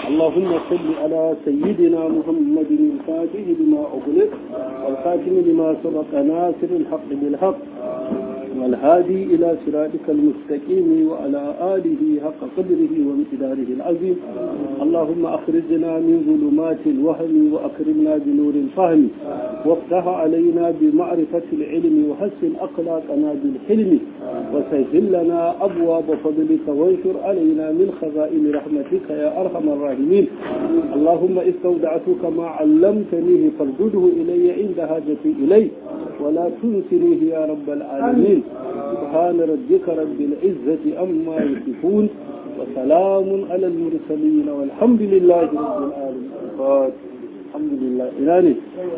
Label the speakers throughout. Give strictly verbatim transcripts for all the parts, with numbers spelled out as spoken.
Speaker 1: اللهم صل على سيدنا محمد الفاتح لما أغلق والخاتم لما سبق ناصر الحق بالحق والهادي إلى صراطك المستقيم وعلى آله حق قدره وامتداره العظيم. اللهم أخرجنا من ظلمات الوهم وأكرمنا بنور الفهم وافتح علينا بمعرفة العلم وحسن أخلاقنا بالحلم وسهل لنا أبواب فضلك وانشر علينا من خزائن رحمتك يا أرحم الراحمين. اللهم استودعتك ما علمتنيه فردده إلي عند حاجتي إليه ولا تنسنيه يا رب العالمين. سبحان ربك رب العزة أما يصفون وسلام على المرسلين والحمد لله رب العالمين. الحمد لله. إلهي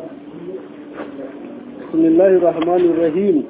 Speaker 1: بسم الله الرحمن الرحيم.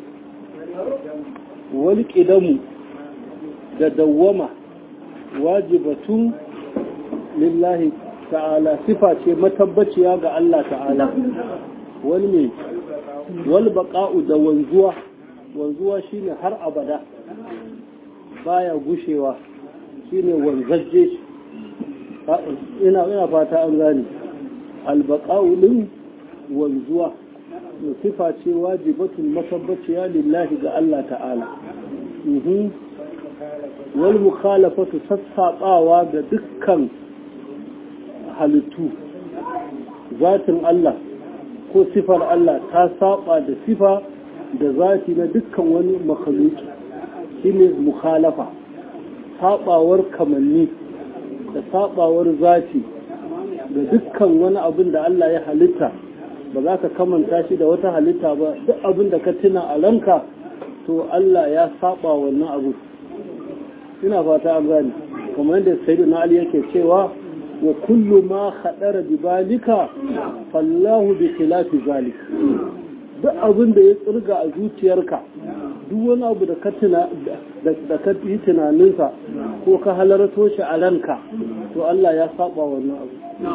Speaker 1: والقدم دوما واجبة لله تعالى صفة متبتشيا ga Allah ta'ala. wani wal baqa'u da wanzuwa wanzuwa shine har abada baya gushewa shine wanzaje ina ina fata an gani al baqa'u din wanzuwa sifa ce wajibatun masabbaciya lillahi ga Allah ta'ala. mhm wal mukhalafatu sassaɓawa ga dukkan halittu zatin Allah ko sifar Allah ta saba da sifa da zati na dukkan wani makhluki shine mukhalafa, sabawar kamanni da sabawar zati da dukkan wani abin da Allah ya halitta ba za ka kamanta shi da wata halitta ba. duk abin da ka tuna a ranka to Allah ya saba wannan abu. ina fata an gani kamar yadda sayyidina Ali yake cewa wa kullu ma khadara bi balika fallahu bi khilafi zalik. duk abin da ya tsirga a zuciyarka duk wani abu da ka tuna da ka yi tunaninsa ko ka halarto shi a ranka to Allah ya saba wannan abu.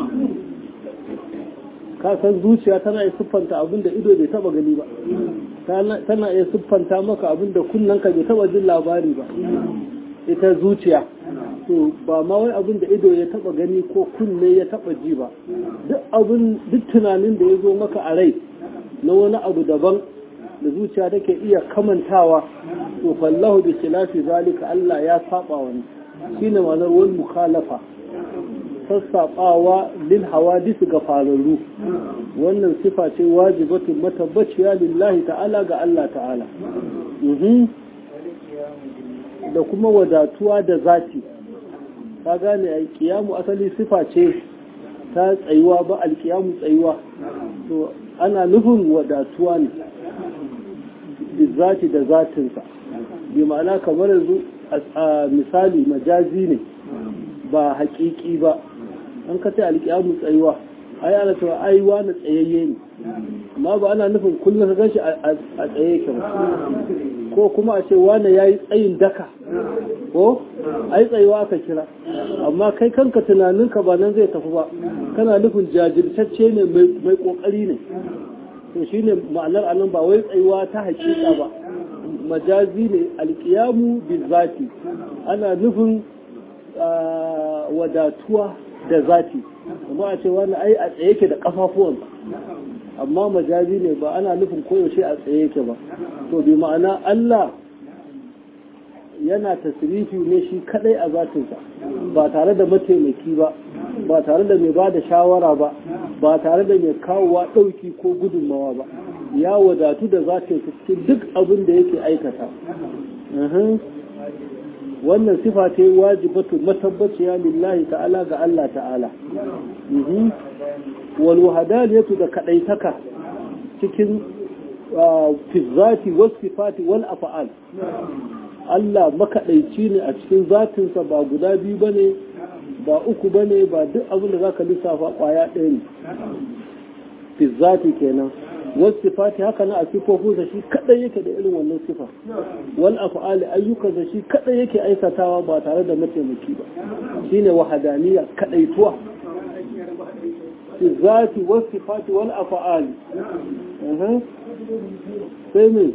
Speaker 1: ka san zuciya tana iya siffanta abin da ido bai taba gani ba, tana iya siffanta maka abin da kunnanka bai taba jin labari ba. ita zuciya to ba ma wai abin da ido ya taba gani ko kunne ya taba ji ba, duk abin duk tunanin da ya zo maka a rai na wani abu daban da zuciya take iya kamantawa to fallahu bi khilafi zalika Allah ya saba wani. shine ma'anar wal mukhalafa, sassaɓawa lil hawadis ga fararru. wannan sifa ce wajibatun matabbaciya lillahi ta'ala ga Allah ta'ala. mhm da kuma wadatuwa da zati. ka gane ai kiyamu asali sifa ce ta tsayuwa ba alkiyamu tsayuwa, to ana nufin wadatuwa ne da zati da zatinsa. bi ma'ana kamar yanzu a misali majazi ne ba haƙiƙi ba. an ka ce alkiyamu tsayuwa ai ana cewa ai wani tsayayye ne, amma ba ana nufin kullum ka ganshi a tsaye yake ba. ko kuma a ce wani ya yi tsayin daka ko ai tsayuwa aka kira, amma kai kanka tunaninka ba nan zai tafi ba, kana nufin jajirtacce ne mai kokari ne. to shine ma'anar anan ba wai tsayuwa ta hakika ba, majazi ne alkiyamu bizati, ana nufin wadatuwa da zati. kuma a ce wani ai a tsaye yake da kafafuwansa, amma majazi ne ba ana nufin koyaushe a tsaye yake ba. to bi ma'ana Allah yana tasrifi ne shi kadai a zatinsa, ba tare da mataimaki ba, ba tare da mai ba da shawara ba, ba tare da mai kawowa ɗauki ko gudunmawa ba. ya wadatu da zatinsa cikin duk abin da yake aikata. wannan sifa ce wajibatu matabbaciya lillahi ta'ala ga Allah ta'ala. wal wahdaniyatu da kadaitaka cikin fizzati was sifati wal af'al. Allah makadaici ne a cikin zatinsa, ba guda biyu bane ba uku bane ba duk abin da zaka lissafa kwaya ɗaya ne. fizzati kenan, was sifati haka na a sifofinsa shi kadai yake da irin wannan sifa. wal af'al ayyukansa shi kadai yake aikatawa ba tare da mataimaki ba. shine wahadaniya, kadaituwa. fizzati was sifati wal af'al. sai me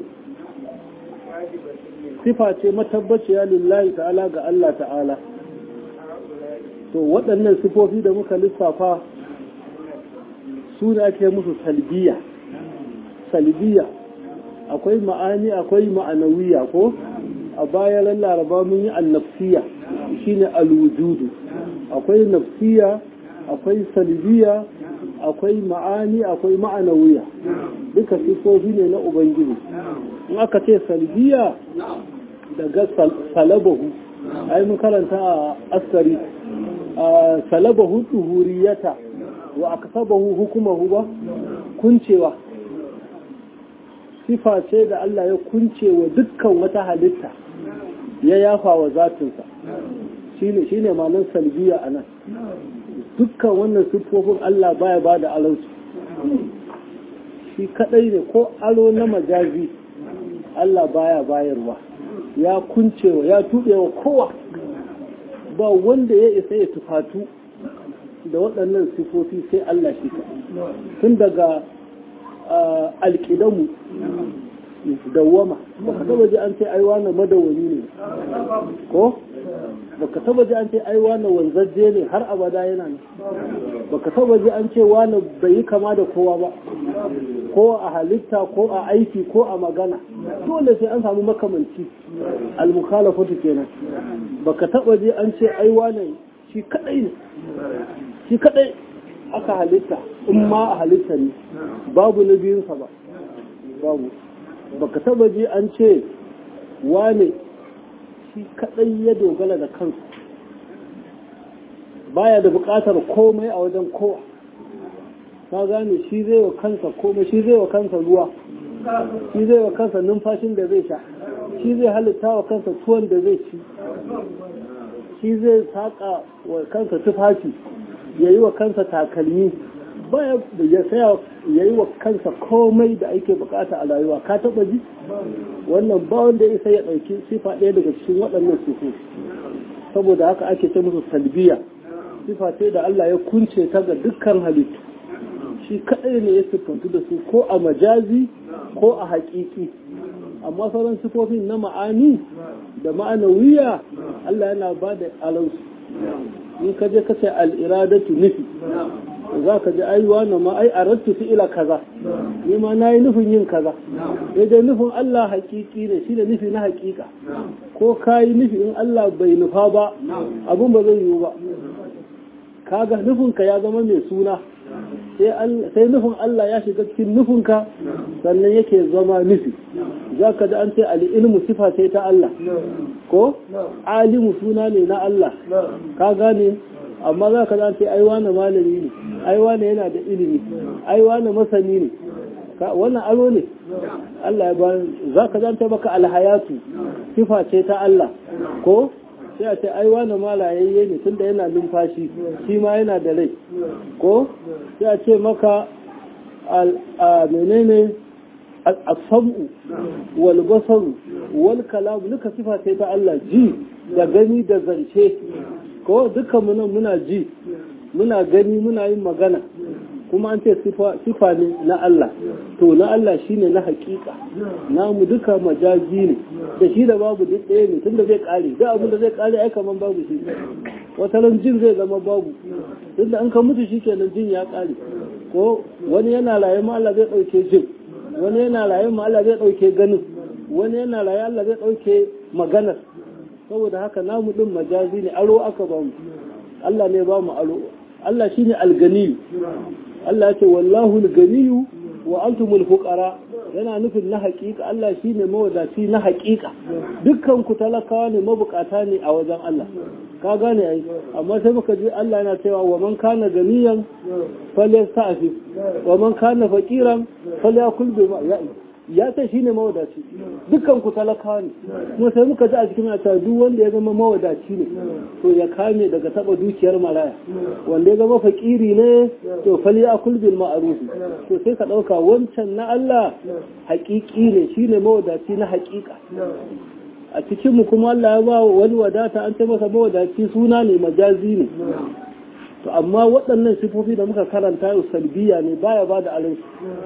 Speaker 1: sifa ce matabbaciya lillahi ta'ala ga Allah ta'ala. to waɗannan sifofi da muka lissafa su ne ake musu salbiya salbiya akwai ma'ani akwai ma'anawiya ko a bayan laraba mun yi annafsiya shine alwujudu akwai nafsiya akwai salbiya akwai ma'ani akwai ma'anawiya duka sifofi ne na ubangiji in aka ce salbiya daga salabahu ai mun karanta a askari salabahu tuhuriyata wa aksabahu hukumahu ba kuncewa sifa ce da Allah ya kunce wa dukkan wata halitta ya yafa wa zatinsa shine shine ma'anar salbiya anan dukkan wannan siffofin Allah baya ba da alansu shi kadai ne ko aro na majazi Allah baya bayarwa ya kuncewa ya tubewa kowa ba wanda ya isa ya tufatu da waɗannan siffofi sai Allah shi ka tun daga alƙidamu dawwama baka taba ji an ce ai wannan madawwami ne ko baka taba ji an ce ai wannan wanzajje ne har abada yana ne baka taba ji an ce wannan bai yi kama da kowa ba ko a halitta ko a aiki ko a magana dole sai an samu makamanci al-mukhalafatu kenan baka taba ji an ce ai wannan shi kadai ne shi kadai aka halitta in ma a halitta ne babu na biyunsa ba babu baka taba ji an ce wane shi kadai ya dogara da kansa baya da bukatar komai a wajen kowa ka gane shi zai wa kansa komai shi zai wa kansa ruwa shi zai wa kansa numfashin da zai sha shi zai halitta wa kansa tuwon da zai ci shi zai saka wa kansa tufafi ya yi wa kansa takalmi baya da ya saya ya yi wa kansa komai da ake bukata a rayuwa ka taba ji wannan ba wanda ya isa ya ɗauki sifa ɗaya daga cikin waɗannan sifu saboda haka ake ce musu salbiya sifa ce da Allah ya kunce ta ga dukkan halittu shi kaɗai ne ya siffantu da su ko a majazi ko a haƙiƙi amma sauran sifofin na ma'ani da ma'anawiya Allah yana ba da alansu in ka je ka ce al'iradatu nufi za ka ji aiwa na ma ai arattu fi ila kaza ni ma na yi nufin yin kaza sai dai nufin Allah hakiki ne shi da nufi na hakika ko ka yi nufi in Allah bai nufa ba abin ba zai yiwu ba kaga nufinka ya zama mai suna sai nufin Allah ya shiga cikin nufinka sannan yake zama nufi za ka ji an ce al'ilmu sifa ce ta Allah ko alimu suna ne na Allah ka gane amma za ka ji an ce aiwa na malami ne aiwa na yana da ilimi aiwa na masani ne wannan aro ne Allah ya ba za ka ji an ce baka alhayatu sifa ce ta Allah ko sai a ce aiwa na malayayye ne tunda yana numfashi shi ma yana da rai ko sai a ce maka a menene al-sam'u wal basaru wal kalam duka sifa ce ta Allah ji da gani da zance ko dukkan mu nan muna ji muna gani muna yin magana kuma an ce sifa ne na Allah to na Allah shine na hakika namu duka majazi ne da shi da babu duk ɗaya ne tunda zai kare da abin da zai kare ai kaman babu shi wata ran jin zai zama babu tunda an ka mutu shikenan jin ya kare ko wani yana raye ma Allah zai dauke jin wani yana raye ma Allah zai dauke ganin wani yana raye Allah zai dauke maganar saboda haka namu din majazi ne aro aka ba mu Allah ne ba mu aro Allah shine al-gani Allah ce wallahu al-ganiyu wa antumul fuqara yana nufin na haƙiƙa Allah shine mawadaci na haƙiƙa dukkan ku talakawa ne mabukata ne a wajen Allah ka gane ai amma sai muka ji Allah yana cewa wa man kana ganiyan falyasta'fif wa man kana faqiran falyakul bima ya'i ya ce shine mawadaci dukkan ku talakawa ne kuma sai muka ji a cikin ta duk wanda ya zama mawadaci ne to ya kame daga taba dukiyar maraya wanda ya zama fakiri ne to fali akul bil ma'ruf to sai ka dauka wancan na Allah hakiki ne shine mawadaci na hakika a cikin mu kuma Allah ya ba wani wadata an ce masa mawadaci suna ne majazi ne to amma waɗannan sifofi da muka karanta yau salbiya ne baya ba da alansu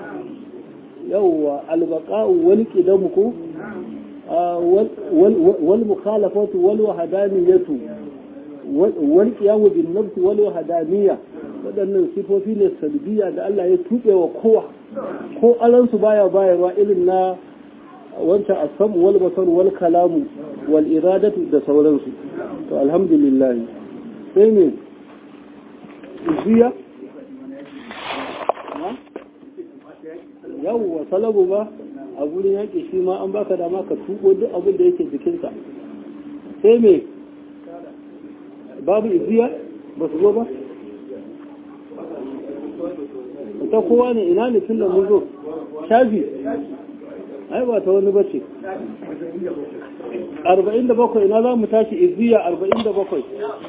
Speaker 1: yawwa albaqa'u wal qidamu ko wal mukhalafatu wal wahdaniyatu wal qiyamu bin nafsi wal wahdaniyya waɗannan sifofi ne salbiya da Allah ya tuɓe wa kowa ko alansu baya bayarwa irin na wancan asam wal basar wal kalamu wal iradatu da sauransu to alhamdulillah sai ne ziya yawwa salabu ba a gurin yaƙi shi ma an baka dama ka tuɓo duk abin da yake jikinsa sai me babu iziya ba su zo ba ta kowa ne ina ne tun da mun zo shafi ai ba ta wani bace arba'in da bakwai ina za mu tashi iziya arba'in da bakwai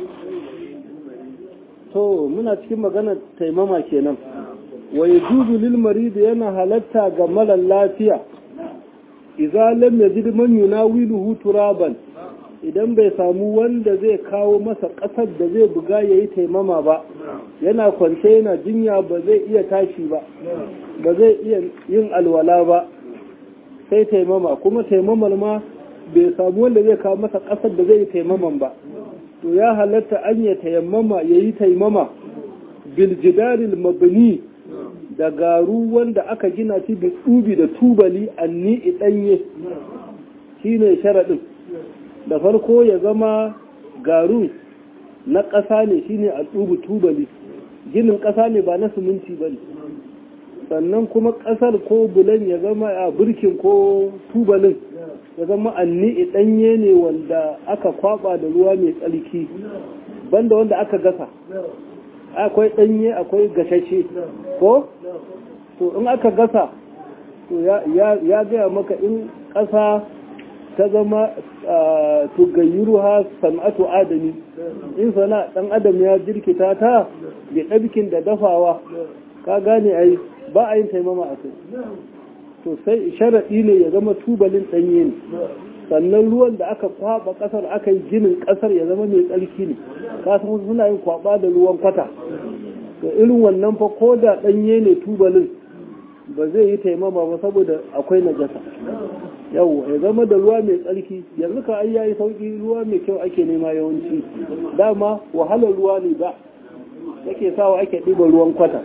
Speaker 1: to muna cikin maganar taimama kenan wa yajuzu lil marid yana halatta ga mara lafiya idza lam yajid man yunawiluhu turaban idan bai samu wanda zai kawo masa ƙasar da zai buga ya yi taimama ba yana kwance yana jinya ba zai iya tashi ba ba zai iya yin alwala ba sai taimama kuma taimamar ma bai samu wanda zai kawo masa ƙasar da zai yi taimaman ba to ya halatta an ya tayammama ya yi taimama biljidaril mabni da garu wanda aka gina shi da tsubi da tubali anni ɗanye shine sharaɗin da farko ya zama garu na ƙasa ne shine a tsubu tubali ginin ƙasa ne ba na siminti ba ne sannan kuma ƙasar ko bulan ya zama a burkin ko tubalin ya zama anni ɗanye ne wanda aka kwaba da ruwa mai tsarki banda wanda aka gasa akwai ɗanye akwai gashashe ko to in aka gasa to ya gaya maka in ƙasa ta zama tugayiru ha san'atu adami in sana ɗan adam ya jirkita ta da ɗabkin da dafawa ka gane ai ba a yin taimama a kai to sai sharaɗi ne ya zama tubalin ɗanye ne sannan ruwan da aka kwaba ƙasar aka yi ginin ƙasar ya zama mai tsarki ne kasan suna yin kwaba da ruwan kwata to irin wannan fa ko da ɗanye ne tubalin ba zai yi taimama ba saboda akwai najasa yau ya zama da ruwa mai tsarki yanzu ka ai yayi sauki ruwa mai kyau ake nema yawanci dama wahalar ruwa ne ba yake sawa ake ɗiba ruwan kwata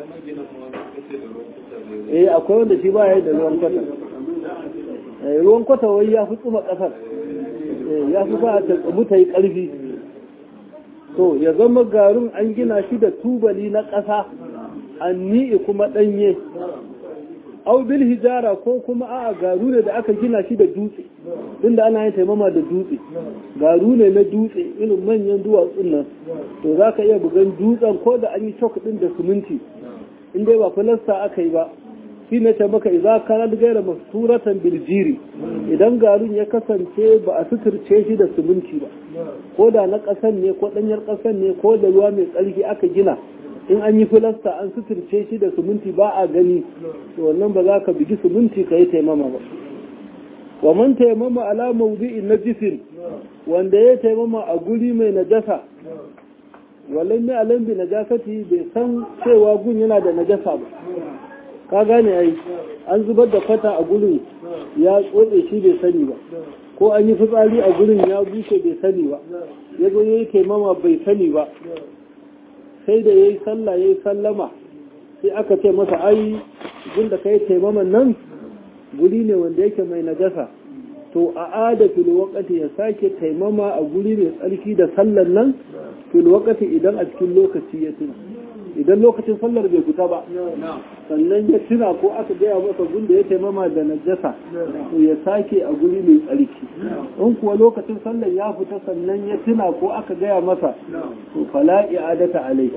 Speaker 1: eh akwai wanda shi ba yayi da ruwan kwata eh ruwan kwata wai ya fi tsuma ƙasar eh ya fi ba ta tsumu ta yi ƙarfi to ya zama garin an gina shi da tubali na ƙasa anni'i kuma ɗanye au bil hijara ko kuma a'a garu ne da aka gina shi da dutse tunda ana yin taimama da dutse garu ne na dutse irin manyan duwatsun nan to za ka iya bugan dutsen ko da an yi cok din da siminti in dai ba filasta aka yi ba shi ne ta maka idza kana gaira masturatan bil jiri idan garun ya kasance ba a suturce shi da siminti ba ko da na kasan ne ko danyar kasan ne ko da ruwa mai tsarki aka gina in an yi filasta an suturce shi da siminti ba a gani to wannan ba za ka bigi siminti ka yi taimama ba wa man taimama ala mawdi'in najisin wanda ya taimama a guri mai najasa wallan mai alam bi najasati bai san cewa gun yana da najasa ba ka gane ai an zubar da kwata a gurin ya tsotse shi bai sani ba ko an yi fitsari a gurin ya bushe bai sani ba ya zo ya yi taimama bai sani ba sai da ya yi sallah ya yi sallama sai aka ce masa ai gunda ka yi taimaman nan guri ne wanda yake mai najasa to a ada fil waqti ya sake taimama a guri mai tsarki da sallan nan fil waqti idan a cikin lokaci ya tuna idan lokacin sallar bai fita ba sannan ya tuna ko aka gaya masa gunda ya taimama da najasa to ya sake a guri mai tsarki in kuwa lokacin sallar ya fita sannan ya tuna ko aka gaya masa to fala i'adata alai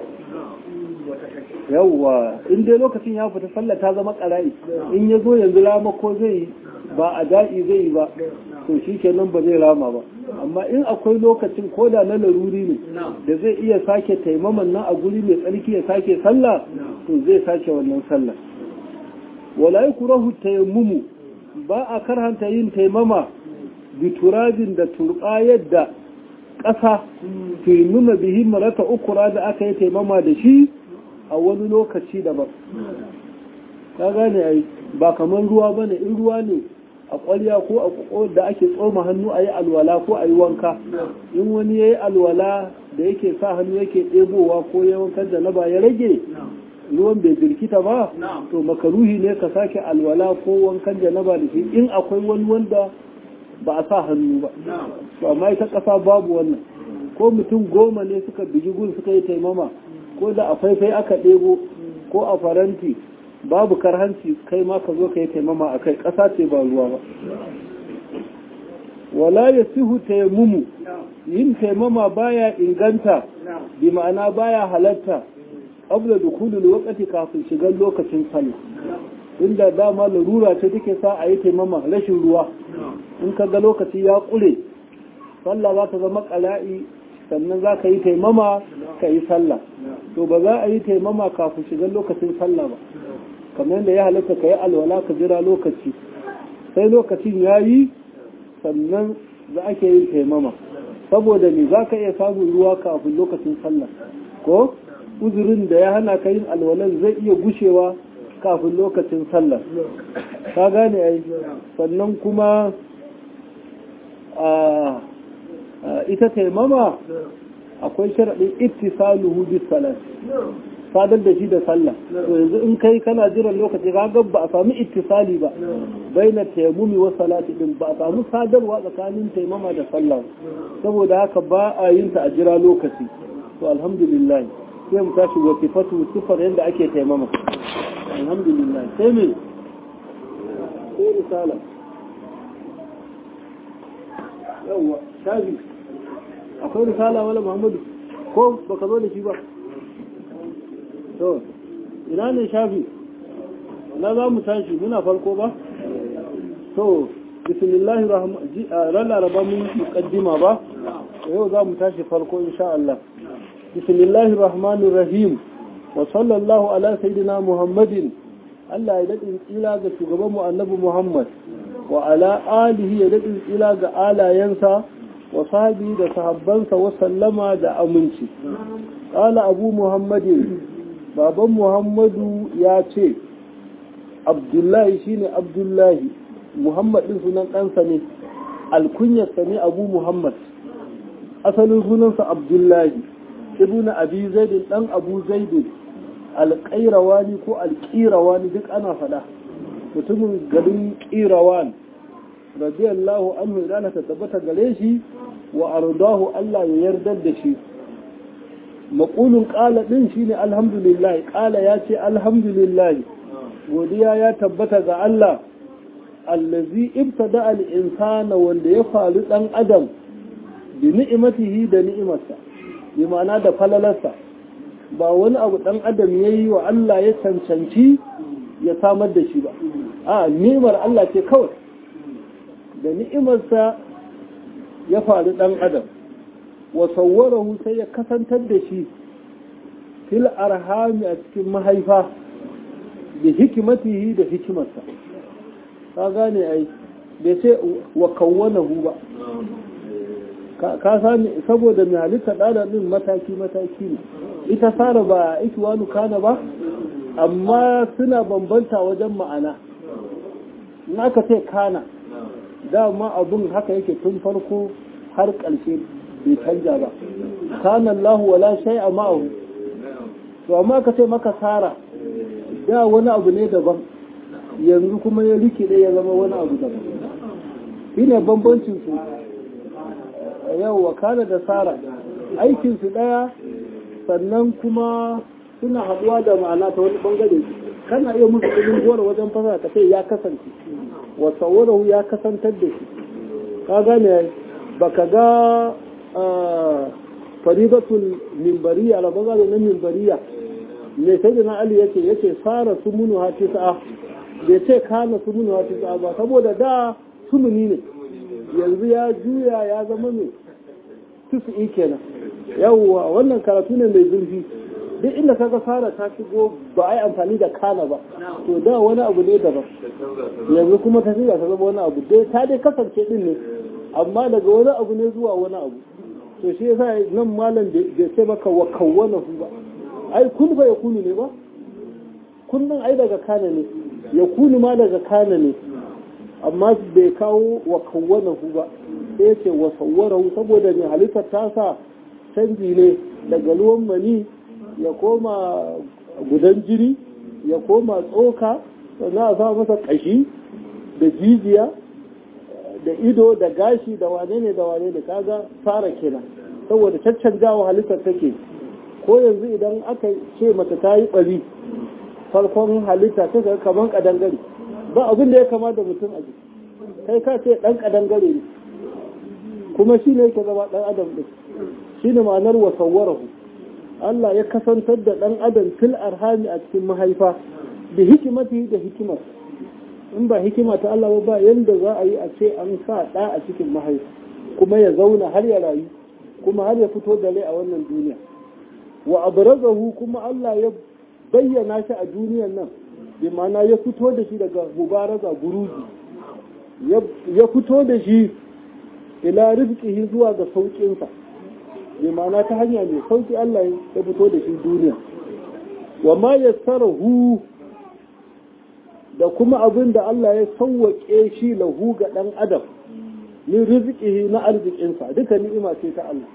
Speaker 1: yawwa in dai lokacin ya fita sallar ta zama ƙara'i in ya zo yanzu rama ko zai ba a da'i zai yi ba to shi kenan ba zai rama ba amma in akwai lokacin ko da na laruri ne da zai iya sake taimaman nan a guri mai tsarki ya sake sallah to zai sake wannan sallah wala yukrahu tayammumu ba a karhanta yin taimama bi turabin da turbayar da ƙasa taimama bihi marata ukura da aka yi taimama da shi a wani lokaci daban ka gane ai ba kamar ruwa bane in ruwa ne a ƙwarya ko a ƙoƙo da ake tsoma hannu a yi alwala ko a yi wanka in wani ya yi alwala da yake sa hannu yake ɗebowa ko ya wankan janaba ya rage ruwan bai birkita ba to makaruhi ne ka sake alwala ko wankan janaba da shi in akwai wani wanda ba a sa hannu ba to amma ita ƙasa babu wannan ko mutum goma ne suka bigi gun suka yi taimama ko da a faifai aka ɗebo ko a faranti babu karhanci kai ma ka zo ka yi taimama a kai ƙasa ce ba ruwa ba wala ya sihu taimumu yin taimama baya inganta bi ma'ana baya halatta qabla dukhulul waqti kafin shigar lokacin sallah inda dama larura ce take sa a yi taimama rashin ruwa in ka ga lokaci ya ƙure sallah za ta zama ƙala'i sannan za ka yi taimama ka yi sallah to ba za a yi taimama kafin shigar lokacin sallah ba kamar yadda ya halatta ka yi alwala ka jira lokaci sai lokacin ya yi sannan za ake yin taimama saboda ne za ka iya samun ruwa kafin lokacin sallah ko uzurin da ya hana ka yin alwalan zai iya gushewa kafin lokacin sallah ka gane ai sannan kuma ita taimama akwai sharaɗin ittisaluhu bis salat sadar da shi da sallah to yanzu in kai kana jiran lokaci ka ga ba a samu ittisali ba baina tayammumi wa salati din ba a samu sadarwa tsakanin taimama da sallah saboda haka ba a yin ta a jira lokaci to alhamdulillah sai mu tashi wa sifatu sifar yanda ake taimama alhamdulillah sai me sai risala yawa shafi akwai risala wala muhammadu ko baka zo da shi ba to ina ne shafi na za mu tashi muna farko ba to bismillahir rahmanir ran laraba mun muqaddima ba yau za mu tashi farko insha Allah bismillahir rahmanir rahim wa sallallahu ala sayidina muhammadin Allah ya dadin tsila ga shugaban mu annabi muhammad wa ala alihi ya dadin tsila ga alayansa wa sahbihi da sahabbansa wa sallama da aminci qala abu muhammadin baban muhammadu ya ce abdullahi shine abdullahi muhammad din sunan ɗansa ne alkunyarsa ne abu muhammad asalin sunansa abdullahi ibn abi zaidin dan abu zaidin alƙairawani ko alƙirawani duk ana faɗa mutumin garin ƙirawan radiyallahu anhu idan ta tabbata gare shi wa ardahu Allah ya yarda da shi maƙulun ƙala ɗin shi ne alhamdulillah ƙala ya ce alhamdulillah godiya ya tabbata ga Allah allazi ibtada al-insana wanda ya faru ɗan adam bi ni'imatihi da ni'imarsa bi ma'ana da falalarsa ba wani abu ɗan adam ya yi wa Allah ya cancanci ya samar da shi ba a ni'imar Allah ce kawai da ni'imarsa ya faru ɗan adam wa sawwarahu sai ya kasantar da shi fil arhami a cikin mahaifa da hikimatihi da hikimarsa ka gane ai bai ce wa kawwanahu ba ka sani saboda mai halitta ɗada ɗin mataki mataki ne ita fara ba ikiwanu kana ba amma suna bambanta wajen ma'ana in aka ce kana dama abun haka yake tun farko har ƙarshe bai canja ba kana Allah wala shay'a ma'ahu to amma ka ce maka sara da wani abu ne daban yanzu kuma ya rikide ya zama wani abu daban shine bambancin su yawa kana da sara aikin su daya sannan kuma suna haduwa da ma'ana ta wani bangare kana iya musu kudin gora wajen fasara ka ce ya kasance wa sawarahu ya kasantar da shi ka gane baka ga faridatul mimbariya la baga da mimbariya ne sai da na ali yake yake sara sumunu hati sa'a bai ce kana sumunu hati sa'a ba saboda da sumuni ne yanzu ya juya ya zama mai tufi kenan yawwa wannan karatu ne mai zurfi duk inda kaga sara ta shigo ba a yi amfani da kana ba to da wani abu ne daban yanzu kuma ta shiga ta zama wani abu dai ta dai kasance din ne amma daga wani abu ne zuwa wani abu to shi yasa nan malam bai ce maka wa kawwana hu ba ai kun fa yakunu ne ba kun nan ai daga kana ne yakunu ma daga kana ne amma bai kawo wa kawwanahu ba sai ya ce wa sawwarahu saboda mai halittar tasa canji ne daga ruwan mani ya koma gudan jini ya koma tsoka sannan a sa masa kashi da jijiya da ido da gashi da wane ne da wane ne kaga fara kenan saboda caccanjawa halittar take ko yanzu idan aka ce mata ta yi bari farkon halitta ta ga kaman kadangare ba abin da ya kama da mutum a jiki kai ka ce dan kadangare ne kuma shi ne yake zama dan adam din shi ne ma'anar wa sawwarahu Allah ya kasantar da dan adam fil arhami a cikin mahaifa da hikimati da hikimar in ba hikima ta Allah ba yanda za a yi a ce an sa da a cikin mahaifa kuma ya zauna har ya rayu kuma har ya fito da rai a wannan duniya wa abrazahu kuma Allah ya bayyana shi a duniyar nan bi ma'ana ya fito da shi daga mubaraza buruji ya fito da shi ila rizqihi zuwa ga saukinsa bi ma'ana ta hanya mai sauki Allah ya fito da shi duniya wa ma yassarahu da kuma abin da Allah ya sauwake shi lahu ga dan adam min rizqihi na arzikinsa duka ni'ima ce ta Allah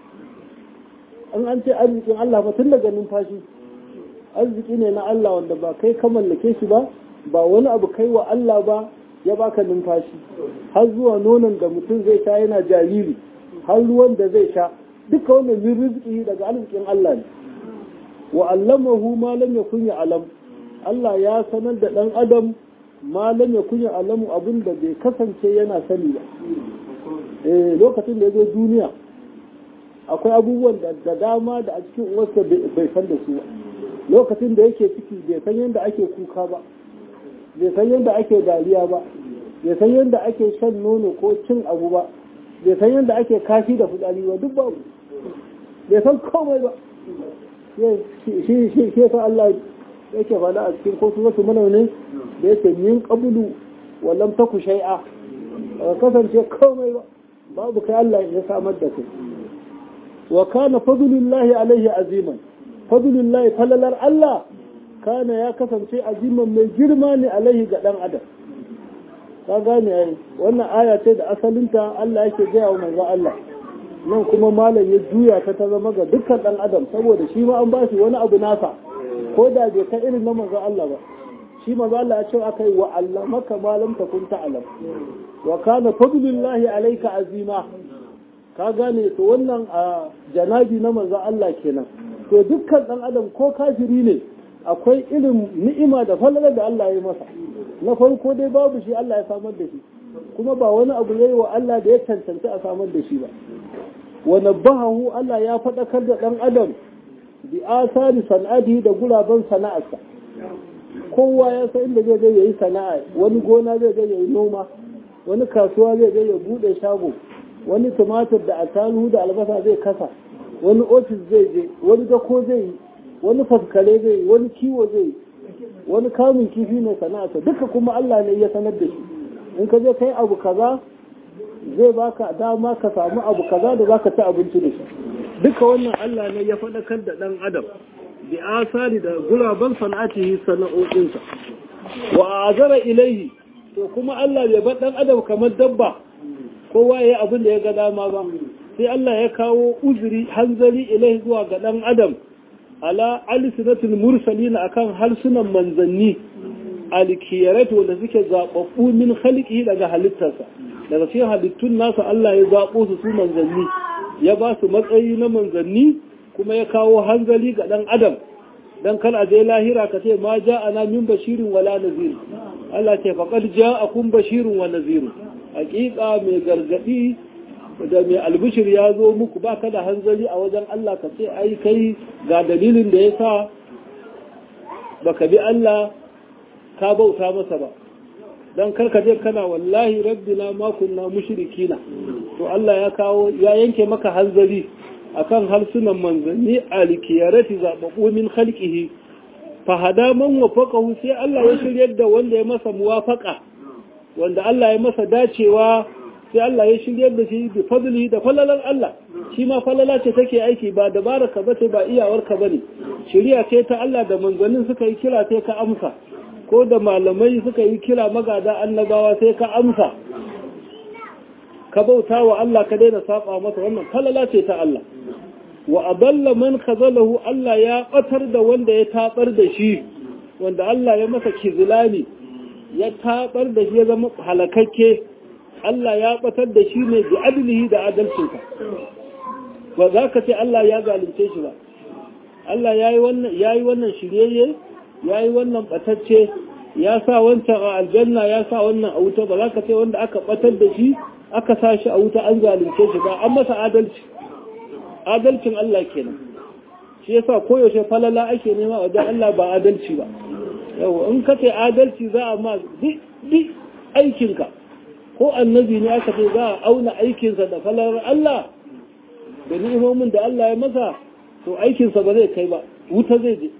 Speaker 1: an an ce arzikin Allah ba tun daga numfashi arziki ne na Allah wanda ba kai ka mallake shi ba ba wani abu kai wa Allah ba ya baka numfashi har zuwa nonon da mutum zai sha yana jariri har ruwan da zai sha duka wannan min rizqi daga arzikin Allah ne wa allamahu ma lam yakun ya'lam Allah ya sanar da dan adam ma lam yakun ya'lamu abin da bai kasance yana sani ba eh lokacin da ya zo duniya akwai abubuwan da dama da a cikin uwarsa bai san da su ba lokacin da yake ciki bai san yadda ake kuka ba bai san yadda ake dariya ba bai san yadda ake shan nono ko cin abu ba bai san yadda ake kashi da fitsari ba duk babu bai san komai ba shi shi shi sa Allah yake faɗa a cikin kotu wasu mana ne da yake min qablu wa lam taku shay'a kasance komai ba babu kai Allah ya samar da kai wa kana fadlullahi alaihi aziman fadlullahi falalar Allah kana ya kasance aziman mai girma ne alaihi ga dan adam ka gane ai wannan aya ce da asalinta Allah yake gaya wa manzo Allah nan kuma malam ya juya ta ta zama ga dukkan dan adam saboda shi ma an ba shi wani abu nasa ko da bai kai irin na manzo Allah ba shi manzo Allah ya ce akai wa allamaka ma lam takun ta'lam wa kana fadlullahi alayka azima ka gane to wannan a janabi na manzo Allah kenan to dukkan dan adam ko kafiri ne akwai irin ni'ima da falalar da Allah ya masa na farko dai babu shi Allah ya samar da shi kuma ba wani abu yayi wa Allah da ya tantance a samar da shi ba wa nabahu Allah ya fadakar da dan adam bi asari san'adi da guraben sana'arsa kowa ya san inda zai je yayi sana'a wani gona zai je yayi noma wani kasuwa zai je ya bude shago wani tumatir da ataruhu da albasa zai kasa wani ofis zai je wani dako zai yi wani faskare zai yi wani kiwo zai yi wani kamun kifi ne sana'ata duka kuma Allah ne ya sanar da shi in ka je kai abu kaza zai baka dama ka samu abu kaza da zaka ci abinci da shi duka wannan Allah ne ya faɗakar da dan adam bi asali da guraban sana'atihi sana'o'insa wa azara ilaihi to kuma Allah bai bar dan adam kamar dabba kowa ya yi abin da ya ga dama ba sai Allah ya kawo uzuri hanzari ilai zuwa ga ɗan adam ala alisinatul mursalin akan harsunan manzanni alkiyaratu wanda suke zaɓaɓɓu min khalqihi daga halittarsa daga cikin halittun nasa Allah ya zaɓo su su manzanni ya ba su matsayi na manzanni kuma ya kawo hanzari ga ɗan adam dan kar a je lahira ka ce ma ja'ana min bashirin wala nazir Allah ce faqad ja'akum bashirun wa nazir hakika mai gargadi da mai albishir ya zo muku ba ka da hanzari a wajen Allah ka ce ai kai ga dalilin da ya sa baka bi Allah ka bauta masa ba dan karka je kana wallahi rabbina ma kunna mushrikina to Allah ya kawo ya yanke maka hanzari akan harsunan manzanni alkiyarati zababu min khalqihi fa hada man wafaqahu sai Allah ya shiryar da wanda ya masa muwafaqa wanda Allah ya masa dacewa sai Allah ya shiryar da shi bi fadli da falalan Allah shi ma falala ce take aiki ba dabaraka bace ba iyawarka bane shiriya ce ta Allah da manzannin suka yi kira sai ka amsa ko da malamai suka yi kira magada annabawa sai ka amsa ka bauta wa Allah ka daina saba masa wannan falala ce ta Allah wa adalla man khazalahu Allah ya batar da wanda ya tabar da shi wanda Allah ya masa kizlani ya tabar da shi ya zama halakakke Allah ya batar da shi ne bi adlihi da adalcinsa ba za ka ce Allah ya zalunce shi ba Allah yayi wannan yayi wannan shiryayye yayi wannan batacce ya sa wancan a aljanna ya sa wannan a wuta ba za ka ce wanda aka batar da shi aka sa shi a wuta an zalunce shi ba an masa adalci adalcin Allah kenan shi yasa koyaushe falala ake nema wajen Allah ba adalci ba yau in ka ce adalci za a ma duk aikinka ko annabi ne aka ce za a auna aikinsa da falalar Allah da ni'imomin da Allah ya masa to aikinsa ba zai kai ba wuta zai je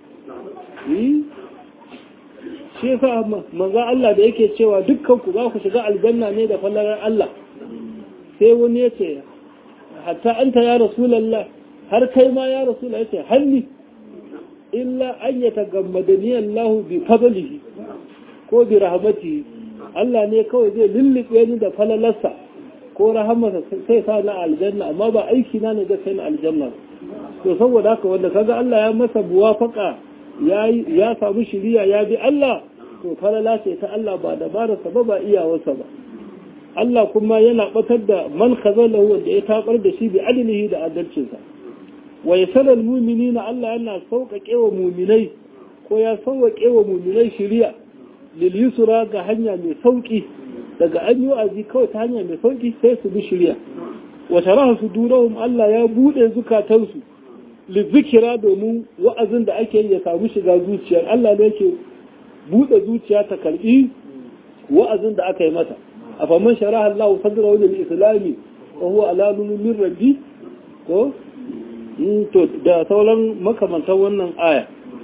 Speaker 1: shi yasa manzo Allah da yake cewa dukkan ku za ku shiga aljanna ne da falalar Allah sai wani ya ce hatta anta ya rasulullah har kai ma ya rasulullah yace halli illa an yatagammadani Allah bi fadlihi ko bi rahmatihi Allah ne kawai zai lullube ni da falalarsa ko rahamarsa sai sa na aljanna amma ba aiki na ne ga sai na aljanna to saboda haka wanda kaga Allah ya masa buwafaka ya ya samu shiriya ya bi Allah to falala ce ta Allah ba dabararsa ba ba iyawarsa ba Allah kuma yana batar da man khazalahu wanda ya tabar da shi bi adlihi da adalcinsa wa yasalal mu'minina Allah yana sauƙaƙe wa mu'minai ko ya sauƙaƙe wa mu'minai shiriya lil yusra ga hanya mai sauƙi daga an yi wa'azi kawai ta hanya mai sauƙi sai su bi shiriya wa tarahu sudurahum Allah ya bude zukatansu li zikira domin wa'azin da ake yi ya samu shiga zuciyar Allah ne yake bude zuciya ta karbi wa'azin da aka yi mata afaman sharaha Allah sadrahu lil islami wa huwa ala nurin min rabbi ko to da sauran makamantan wannan aya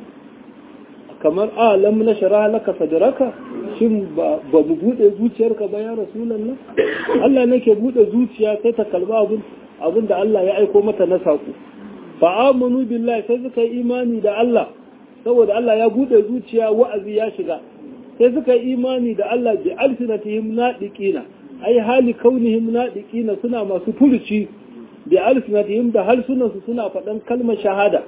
Speaker 1: kamar alam na sharaha laka sadraka shin ba mu bude zuciyarka ba ya rasulullah Allah ne ke bude zuciya sai ta kalba abin abin da Allah ya aiko mata na sako fa amanu billahi sai suka yi imani da Allah saboda Allah ya bude zuciya wa'azi ya shiga sai suka yi imani da Allah bi alsinatihim nadiqina ai hali kaunihim nadiqina suna masu furuci bi alsinatihim da harsunansu suna faɗan kalmar shahada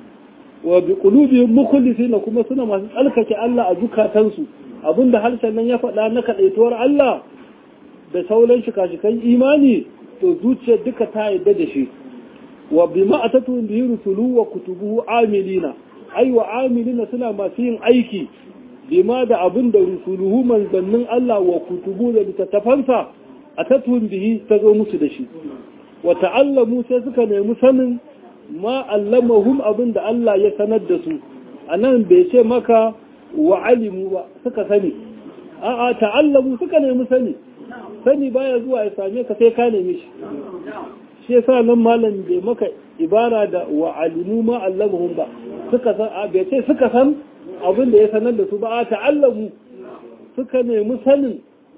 Speaker 1: wa bi qulubihim mukhlisina kuma suna masu tsalkake Allah a zukatansu abinda harshen nan ya faɗa na kadaituwar Allah da sauran shikashikan imani to zuciyar duka ta yadda da shi wa bima atatu bihi rusulu wa kutubuhu amilina ai wa amilina suna masu yin aiki bima da abin da rusuluhu manzannin Allah wa kutubu da littattafansa atatu bihi ta zo musu da shi wa ta'allamu sai suka nemi sanin ma allamahum abin da Allah ya sanar da su anan bai ce maka wa alimu ba suka sani a'a ta'allamu suka nemi sani sani baya zuwa ya same ka sai ka nemi shi shi yasa nan malam bai maka ibara da wa alimu ma allamahum ba suka san a bai ce suka san abin da ya sanar da su ba a ta'allamu suka nemi sanin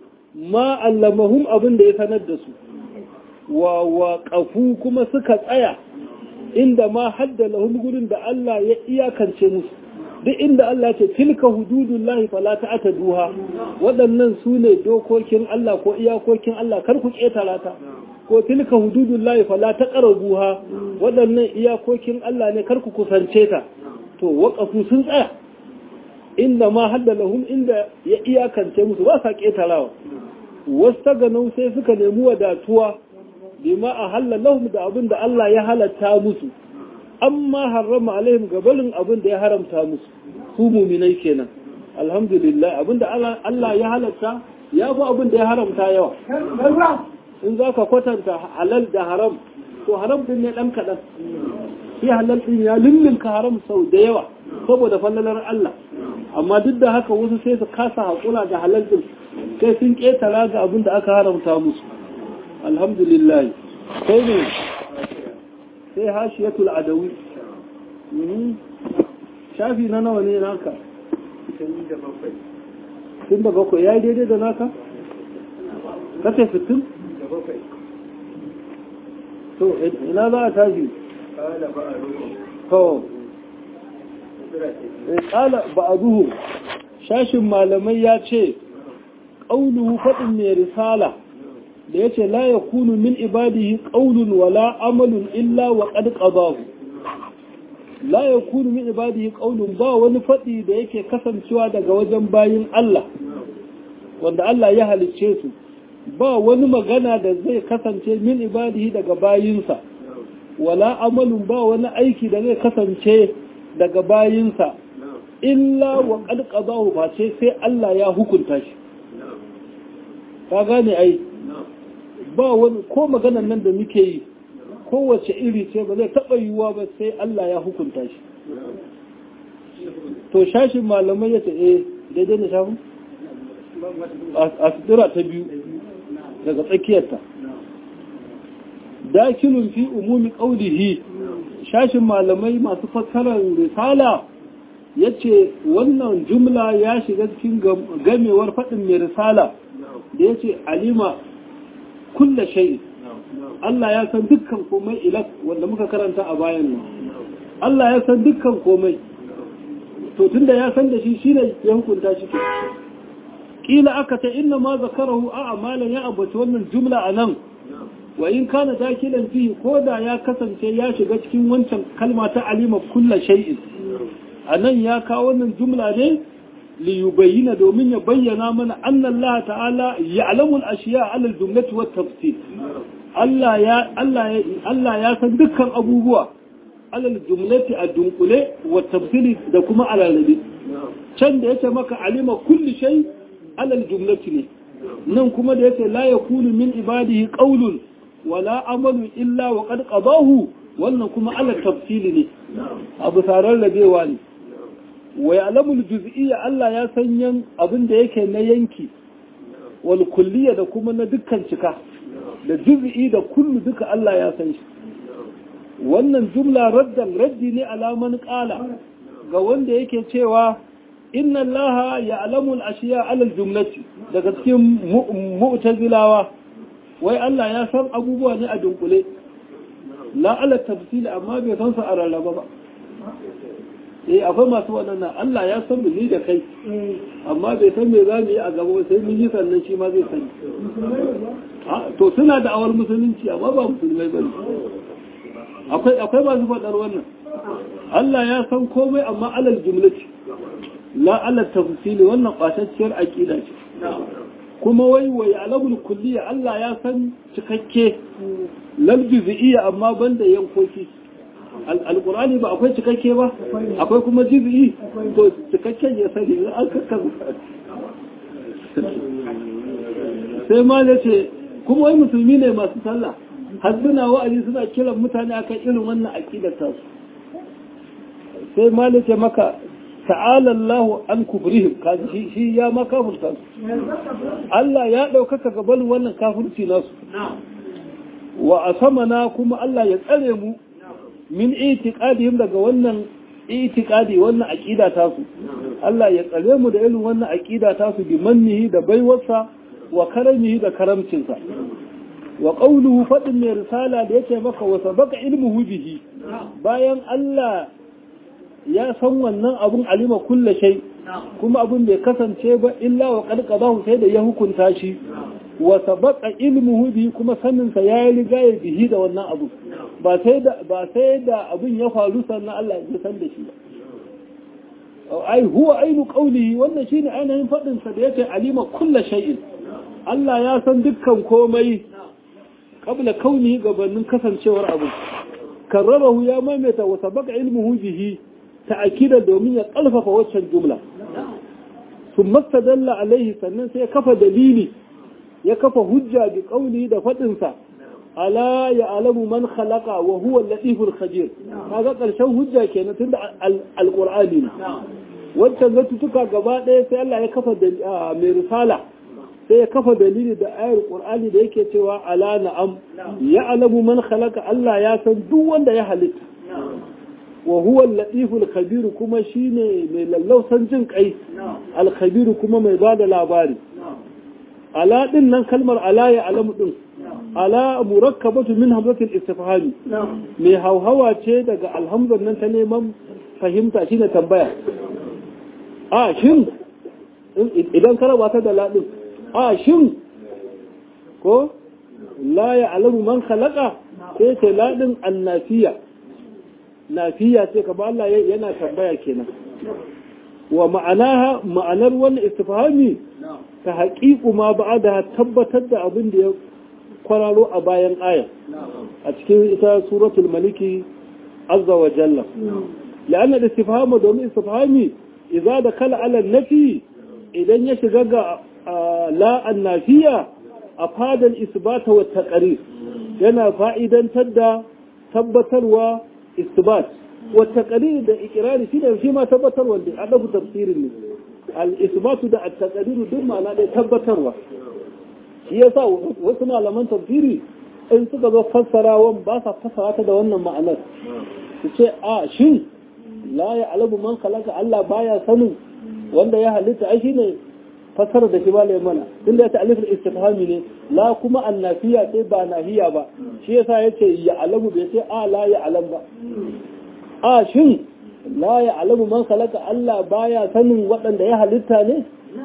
Speaker 1: ma allamahum abin da ya sanar da su wa waqafu kuma suka tsaya inda ma hadda lahum gurin da Allah ya iyakance musu duk inda Allah ce tilka hududullahi fala ta'taduha waɗannan su ne dokokin Allah ko iyakokin Allah kar ku ketara ta ko tilka hududullahi fala taqrabuha waɗannan iyakokin Allah ne kar ku kusance ta to waqafu sun tsaya inda ma hadda lahum inda ya iyakance musu ba sa ketarawa wastaganau sai suka nemi wadatuwa bima ahalla lahum da abin da Allah ya halatta musu amma harrama alaihim gabalin abin da ya haramta musu su muminai kenan alhamdulillah abin da Allah ya halatta ya fi abin da ya haramta yawa in za ka kwatanta halal da haram to haram din ne dan kaɗan shi halal din ya lullunka haram sau da yawa saboda fallalar Allah amma duk da haka wasu sai su kasa haƙura da halal din sai sun ƙetara ga abin da aka haramta musu alhamdulillah sai ne sai hashiyatul adawi shafi na nawa ne naka sittin da bakwai ya yi daidai da naka kace sittin to ina za a tashi to kala ba'aduhu shashin malamai ya ce qauluhu fadin mai risala da yace la yakunu min ibadihi qaulun wala amalun illa wa qad qadahu la yakunu min ibadihi qaulun ba wani fadi da yake kasancewa daga wajen bayin Allah wanda Allah ya halicce su ba wani magana da zai kasance min ibadihi daga bayinsa wala amalun ba wani aiki da zai kasance daga bayinsa illa wa qad qadahu ba ce sai Allah ya hukunta shi ka gane ai ba wani ko maganar nan da muke yi kowace iri ce ba zai taɓa yiwuwa ba sai Allah ya hukunta shi to shashin malamai ya ce eh daidai na shafin a sutura ta biyu daga tsakiyarta dakilun fi umumi qaulihi shashin malamai masu fassarar risala yace wannan jumla ya shiga cikin gamewar fadin mai risala da yace alima kullu shay Allah ya san dukkan komai ilak wanda muka karanta a bayan nan Allah ya san dukkan komai to tunda ya san da shi shine ya hukunta shi kila aka ta inna ma zakarahu a amalan ya abaci wannan jumla anan wa in kana dakilan fihi koda ya kasance ya shiga cikin wancan kalma ta alima kullu shay'in anan ya kawo wannan jumla ne li yubayyana domin ya bayyana mana anna Allah ta'ala ya'lamu al-ashiya 'ala al-jumlati wat tafsir Allah ya Allah ya Allah ya san dukkan abubuwa 'ala al-jumlati ad-dunqule wat tafsir da kuma alalabi can da yace maka alima kullu shay 'ala al-jumlati ne nan kuma da yace la yakunu min ibadihi qawlun wala amalu illa wa qad qadahu wannan kuma ala tafsili ne abu sarar rabewa ne wa ya'lamu al-juz'iyya Allah ya sanyan abin da yake na yanki wal kulliyya da kuma na dukkan cika da juz'i da kullu duka Allah ya san shi wannan jumla raddan raddi ne alaman qala ga wanda yake cewa inna Allah ya'lamu al-ashiya 'ala al-jumlati daga cikin mu'tazilawa wai Allah ya san abubuwa ne a dunkule la ala tafsil amma bai san su a rarraba ba eh akwai masu wadannan Allah ya san ni da kai amma bai san me za mu yi a gaba sai mun yi sannan shi ma zai sani to suna da awar musulunci amma ba musulmai bane akwai akwai masu fadar wannan Allah ya san komai amma alal jumlati la ala tafsil wannan kwatacciyar aqida ce kuma wai wai alamul kulliya Allah ya san cikakke lal juz'iyya amma banda yankoki alqur'ani ba akwai cikakke ba akwai kuma juz'i to cikakken ya sani an kakkaza sai ma yace kuma wai musulmi ne masu sallah har suna wa'azi suna kiran mutane akan irin wannan aqidar ta su sai ma yace maka ta'ala Allah an kufrihim kaji shi ya ma kafirta su Allah ya ɗaukaka gaban wannan kafirci nasu wa asamana kuma Allah ya tsare mu min itiqadihim daga wannan itiqadi wannan aqida ta su Allah ya tsare mu da irin wannan aqida ta su bi mannihi da baiwarsa wa karamihi da karamcinsa wa qawluhu fadin mai risala da yake maka wa sabaka ilmuhu bihi bayan Allah ya san wannan abun alima kulle shai kuma abun bai kasance ba illa wa qad qadahu sai da ya hukunta shi wa sabaqa ilmuhu bi kuma sanin sa ya riga ya bihi da wannan abu ba sai da ba sai da abun ya faru sannan Allah ya san da shi ba ai huwa ainu qawlihi wannan shine ainihin fadin sa da yake alima kulle shay'in Allah ya san dukkan komai qabla kaunihi gabanin kasancewar abu karrarahu ya maimaita wa sabaqa ilmuhu bihi ta'akida domin ya ƙarfafa waccan jumla sun mastadalla alaihi sannan sai ya kafa dalili ya kafa hujja bi ƙauni da faɗinsa ala ya alamu man khalaqa wa huwa al-latiful khabir kaga ƙarshen hujja kenan tunda al-qur'ani ne wancan zatutuka gaba ɗaya sai Allah ya kafa mai risala sai ya kafa dalili da ayar qur'ani da yake cewa ala na'am ya alamu man khalaqa Allah ya san duk wanda ya halitta wa huwa al-latiful khabir kuma shine mai lallausan jin kai al-khabir kuma mai bada labari ala din nan kalmar ala ya alamu din ala murakkabatu min hamzatil istifham mai hauhawa ce daga alhamdulillah nan ta neman fahimta shine tambaya a shin idan ka raba ta da ladin a shin ko la ya'lamu man khalaqa sai ce ladin annafiya nafiya ce kamar Allah yana tambaya kenan wa ma'anaha ma'anar wannan istifhami ta haƙiƙu ma ba'da tabbatar da abin da ya kwararo a bayan aya a cikin ita suratul maliki azza wa jalla la'anna istifhamu domin istifhami idza dakala ala nafi idan ya shiga ga la annafiya a fadan isbata wa taqrir yana fa'idantar da tabbatarwa isbat wa taqrir da iqrari shi da shi ma tabbatarwa da adabu tafsirin ne al isbatu da at taqrir duk ma'ana da tabbatarwa shi yasa wasu malaman tafsiri in suka zo fassarawan ba sa fassara ta da wannan ma'anar su ce a shin la ya'lamu man khalaqa Allah baya sanin wanda ya halitta ai shine fassara da shi malai mana tunda ya ta'alif al-istifhami ne la kuma annafiya sai ba nahiya ba shi yasa yace ya'lamu bai ce a la ya'lam ba a shin la ya'lamu man khalaqa Allah baya sanin waɗanda ya halitta ne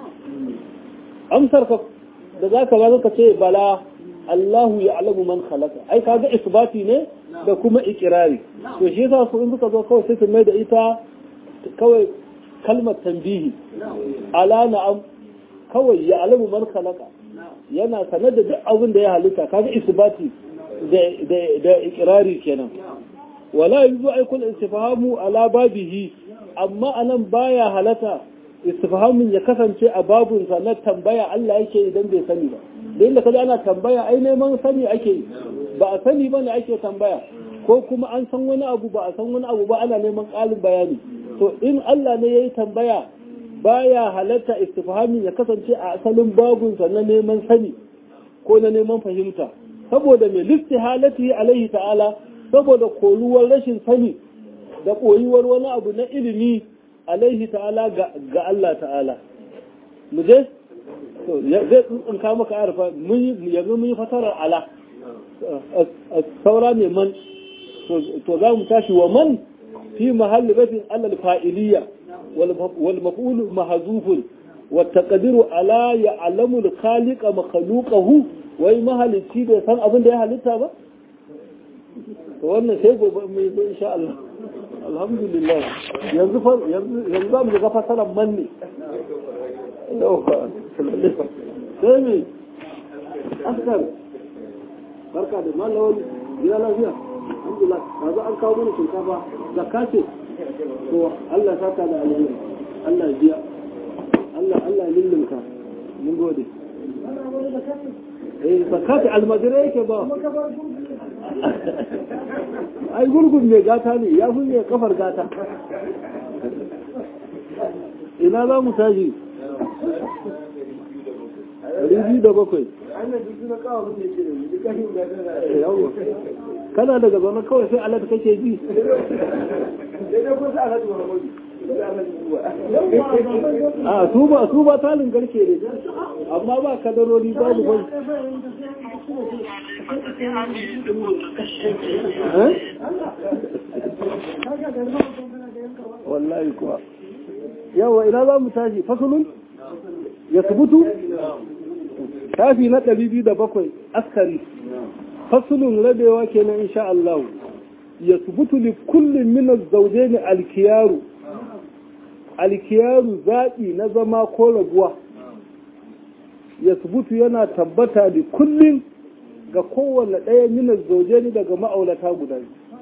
Speaker 1: amsar ka da zaka ga ka ce bala Allahu ya'lamu man khalaqa ai kaga isbati ne da kuma ikrari to shi yasa su in suka zo kawai sai su mai da ita kawai kalmar tanbihi ala na'am kawai ya alamu man khalaqa yana sanar da duk abin da ya halitta kaga isbati da da da ikrari kenan wala yuzu ay kul istifhamu ala babihi amma anan baya halata istifhamin ya kasance a babun sa na tambaya Allah yake idan bai sani ba dan da kaga ana tambaya ai neman sani ake ba a sani bane ake tambaya ko kuma an san wani abu ba a san wani abu ba ana neman ƙarin bayani to in Allah ne yayi tambaya baya halatta istifhamin ya kasance a asalin babunsa na neman sani ko na neman fahimta saboda mai listihalati alaihi ta'ala saboda koruwar rashin sani da koyuwar wani abu na ilimi alaihi ta'ala ga Allah ta'ala mu je to zai tsinka maka arfa mun yanzu mun yi fasarar ala saura ne man to za mu tashi wa man fi mahalli rafin alal fa'iliya والمفعول محذوف والتقدير على يعلم الخالق مخلوقه wai mahalicci bai san abin da ya halitta ba to wannan sai gobe mai zo insha Allah alhamdulillah yanzu yanzu yanzu za mu ga fasaran manne sai ne askar barka da malawali ya lafiya alhamdulillah kaza an kawo mana shinkafa zakka ce to Allah saka da alheri Allah biya Allah Allah lillinka mun gode eh zakati almadira yake ba ai gurgun ne gata ne ya fi ne kafar gata ina za mu tashi ribi da bakwai kana daga zaune kawai sai Allah da kake ji a su ba su ba talin garke ne amma ba kadarori babu ban wallahi kuwa yawa ina za mu tashi fasulun ya subutu shafi na ɗari biyu da bakwai askari fasulun rabewa kenan insha Allah ya subutu li kullum min az-zawjayn al-kiyaru al-kiyaru zaɓi na zama ko rabuwa ya subutu yana tabbata li kullum ga kowanne ɗaya min az-zawjayn daga ma'aurata guda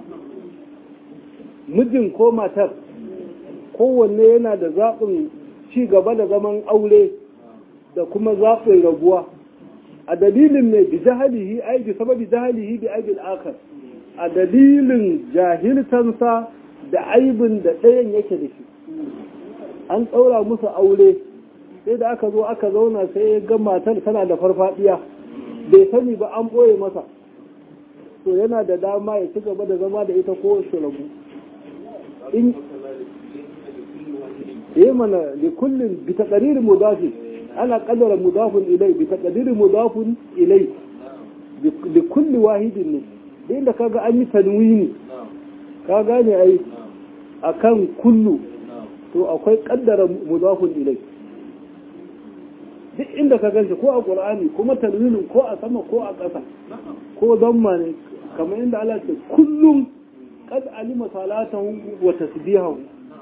Speaker 1: mijin ko matar kowanne yana da zaɓin ci gaba da zaman aure da kuma zaɓin rabuwa a dalilin mai bi jahalihi ai bi sababi jahalihi bi aibil akhar a dalilin jahiltansa da aibin da ɗayan yake da shi an ɗaura musu aure sai da aka zo aka zauna sai ya ga matar tana da farfadiya bai sani ba an ɓoye masa to yana da dama ya ci gaba da zama da ita ko su rabu in yi mana da kullum bi taqdir mudafin ana kaddara mudafun ilai bi taqdir mudafun ilai bi kulli wahidin ne da inda kaga an yi tanwini ka gane ai akan kullu to akwai kaddara mudafun ilai duk inda ka ganshi ko a Qur'ani kuma tanwinin ko a sama ko a ƙasa ko damma ne kamar inda Allah ce kullum qad alima salatahu wa tasbihahu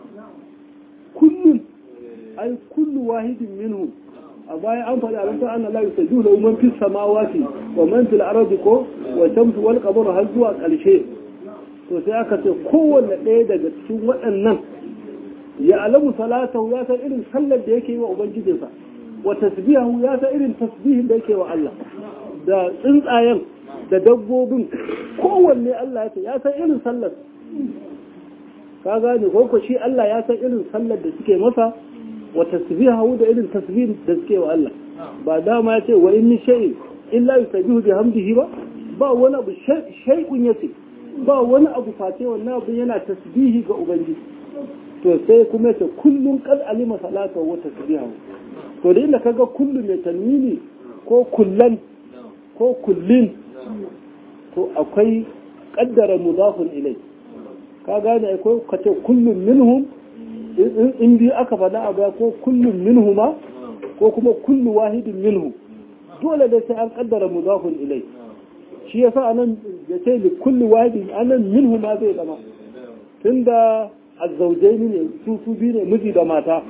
Speaker 1: kullum ai kullu wahidin minhum a baya an faɗi a rantar an Allah yusajjudu lahu man fis samawati wa man fil ardi ko wa shamsu wal qamaru har zuwa ƙarshe to sai aka ce kowanne ɗaya daga cikin waɗannan ya alamu salatahu ya san irin sallar da yake yi wa ubangijinsa wa tasbihahu ya san irin tasbihin da yake wa Allah da tsuntsayen da dabbobin kowanne Allah ya san ya san irin sallar ka gane ko ko shi Allah ya san irin sallar da suke masa wa tasbihahu da irin tasbihin da suke wa Allah ba dama ya ce wa in min shay'in illa yusabbihu bihamdihi ba ba wani abu shay'un yace ba wani abu face wannan abu yana tasbihi ga ubangiji to sai kuma yace kullun qad alima salatahu wa tasbihahu to da inda kaga kullu mai tanwini ko kullan ko kullin to akwai qaddara mudafun ilai ka gane akwai kace kullun minhum in bi aka faɗa a ba ko kullun minhuma ko kuma kullu wahidin minhu dole da sai an kaddara mudafun ilai shi yasa anan ya ce li kulli wahidin anan minhuma zai zama tunda azzaujaini ne su su biyu ne miji da mata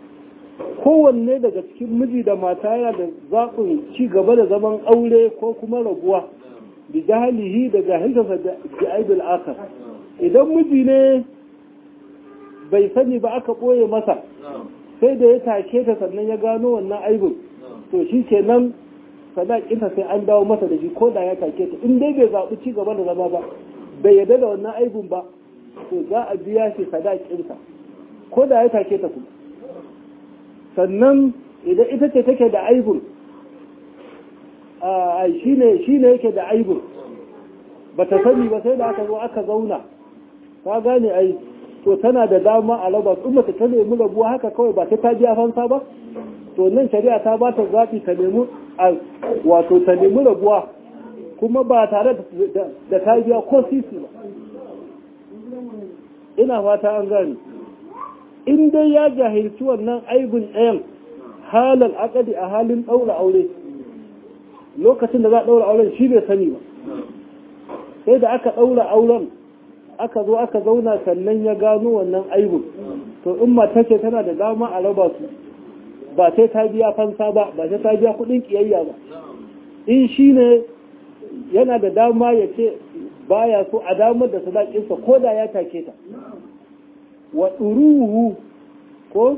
Speaker 1: kowanne daga cikin miji da mata yana da zaɓin ci gaba da zaman aure ko kuma rabuwa bi jahilihi da jahiltarsa da aibul akar idan miji ne bai sani ba aka ɓoye masa sai da ya take ta sannan ya gano wannan aibun to shi kenan sadakinta sai an dawo masa da shi ko da ya take ta in dai bai zaɓi ci gaba da zama ba bai yarda da wannan aibun ba to za a biya shi sadakinsa ko da ya take ta kuma sannan idan ita ce take da aibun shi ne yake da aibun ba ta sani ba sai da aka zo aka zauna ka gane ai to tana da dama a raba in mace ta nemi rabuwa haka kawai ba ta ta biya fansa ba to nan shari'a ta ba ta zaɓi ta nemi wato ta nemi rabuwa kuma ba tare da ta biya ko sisi ba ina fata an gane in dai ya jahilci wannan aibin ɗayan halal akadi a halin ɗaura aure lokacin da za a ɗaura auren shi bai sani ba sai da aka ɗaura auren aka zo aka zauna sannan ya gano wannan aibin to in mata ce tana da dama a raba su ba sai ta biya fansa ba ba sai ta biya kuɗin ƙiyayya ba in shi ne yana da dama ya ce baya so a damar da sadakinsa ko da ya take ta wa ɗuruhu ko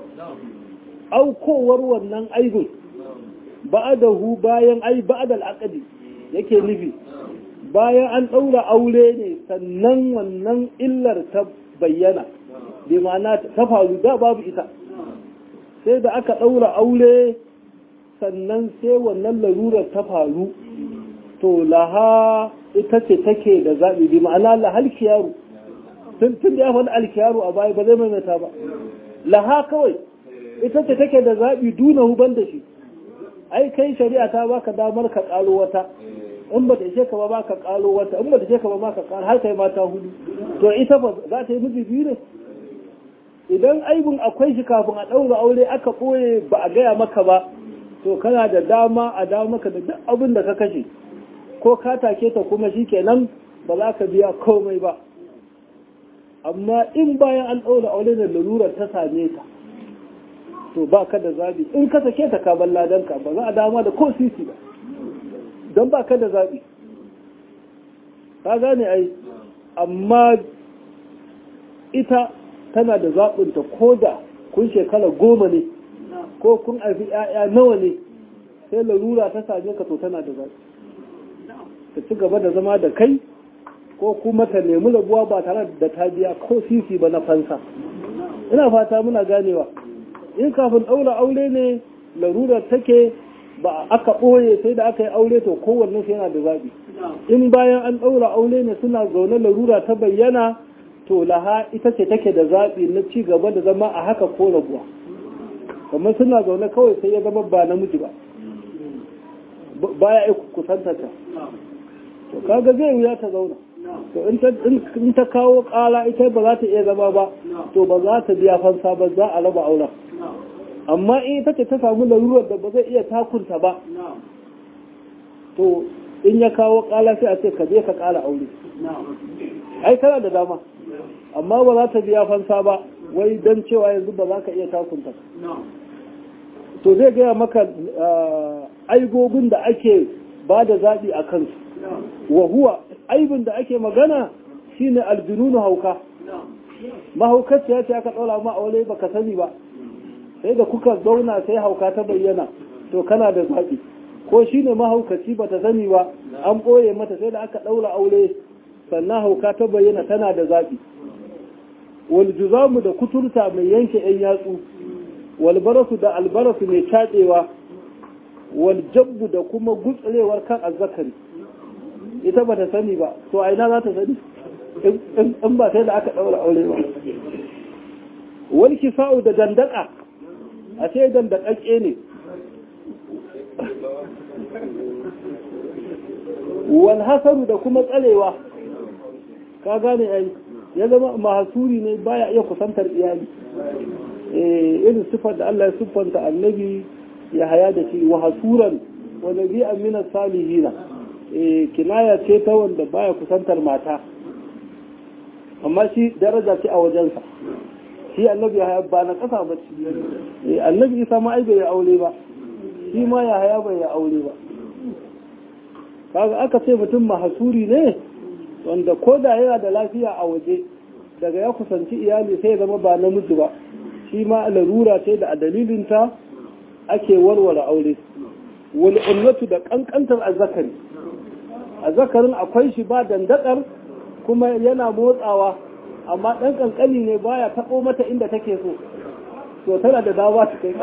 Speaker 1: aukowar wannan aibin ba'adahu bayan ai ba'adal aqdi yake nufi bayan an ɗaura aure ne sannan wannan illar ta bayyana bi ma'ana ta faru da babu ita sai da aka ɗaura aure sannan sai wannan larurar ta faru to laha ita ce take da zaɓi bi ma'ana lahal kiyaru tun tun da ya faɗi alkiyaru a baya ba zai maimaita ba laha kawai ita ce take da zaɓi duna huban da shi ai kai shari'a ta baka damar ka ƙalo wata in ba ta ishe ka ba ba ka ƙalo wata in ba ta ishe ka ba ba ka ƙalo har kai mata hudu to ita ba za ta yi miji biyu ne idan aibin akwai shi kafin a ɗaura aure aka ɓoye ba a gaya maka ba to kana da dama a dawo maka da duk abin da ka kashe ko ka take ta kuma shi kenan ba za ka biya komai ba amma in bayan an ɗaura aure da lalurar ta same ka to ba ka da zaɓi in ka sake ta ka ban ladanka ba za a dama da ko sisi ba don ba ka da zaɓi ka gane ai amma ita tana da zaɓinta ko da kun shekara goma ne ko kun haifi ‘ya'ya nawa ne sai larura ta same ka to tana da zaɓi ta ci gaba da zama da kai ko kuma ta nemi rabuwa ba tare da ta biya ko sisi ba na fansa ina fata muna ganewa in kafin ɗaura aure ne larurar take ba aka ɓoye sai da aka yi aure to kowanne sai yana da zaɓi in bayan an ɗaura aure ne suna zaune larura ta bayyana to laha ita ce take da zaɓi na ci gaba da zama a haka ko rabuwa kamar suna zaune kawai sai ya zama ba namiji ba baya aiki kusanta ta to kaga zai wuya ta zauna to in ta kawo ƙara ita ba za ta iya zama ba to ba za ta biya fansa ba za a raba auren amma in ita ce ta samu larurar da ba zai iya takunta ba to in ya kawo kala sai a ce ka je ka kala aure ai kana da dama amma ba za ta biya fansa ba wai don cewa yanzu ba za ka iya takunta to zai gaya maka aibobin da ake ba da zaɓi a kansu wa huwa aibin da ake magana shine aljununu hauka mahaukaci ya ce aka ɗaura ma aure baka sani ba sai da kuka zauna sai hauka ta bayyana to kana da zaɓi ko shine mahaukaci bata sani ba an ɓoye mata sai da aka ɗaura aure sannan hauka ta bayyana tana da zaɓi wal juzamu da kuturta mai yanke yan yatsu wal barasu da albarasu mai caɗewa wal jabbu da kuma gutsurewar kan azzakari ita bata sani ba to a ina za ta sani in ba sai da aka ɗaura aure ba wal kisa'u da dandaka a sai dandakakke ne wal hasaru da kuma tsarewa ka gane ai ya zama mahasuri ne baya iya kusantar iyali eh irin sifar da Allah ya siffanta annabi ya haya da shi wa hasuran wa nabi'an min as-salihin eh kinaya ce ta wanda baya kusantar mata amma shi daraja ce a wajensa shi annabi ya haya ba na kasa ba ce eh annabi Isa ma ai bai aure ba shi ma ya haya bai aure ba kaga aka ce mutum mahasuri ne wanda ko da yana da lafiya a waje daga ya kusanci iyali sai zama ba namiji ba shi ma larura ce da a dalilinta ake warware aure wal ummatu da kankantar azzakari azzakarin akwai shi ba dandakar kuma yana motsawa amma dan kankani ne baya tabo mata inda take so to tana da dawa ta kai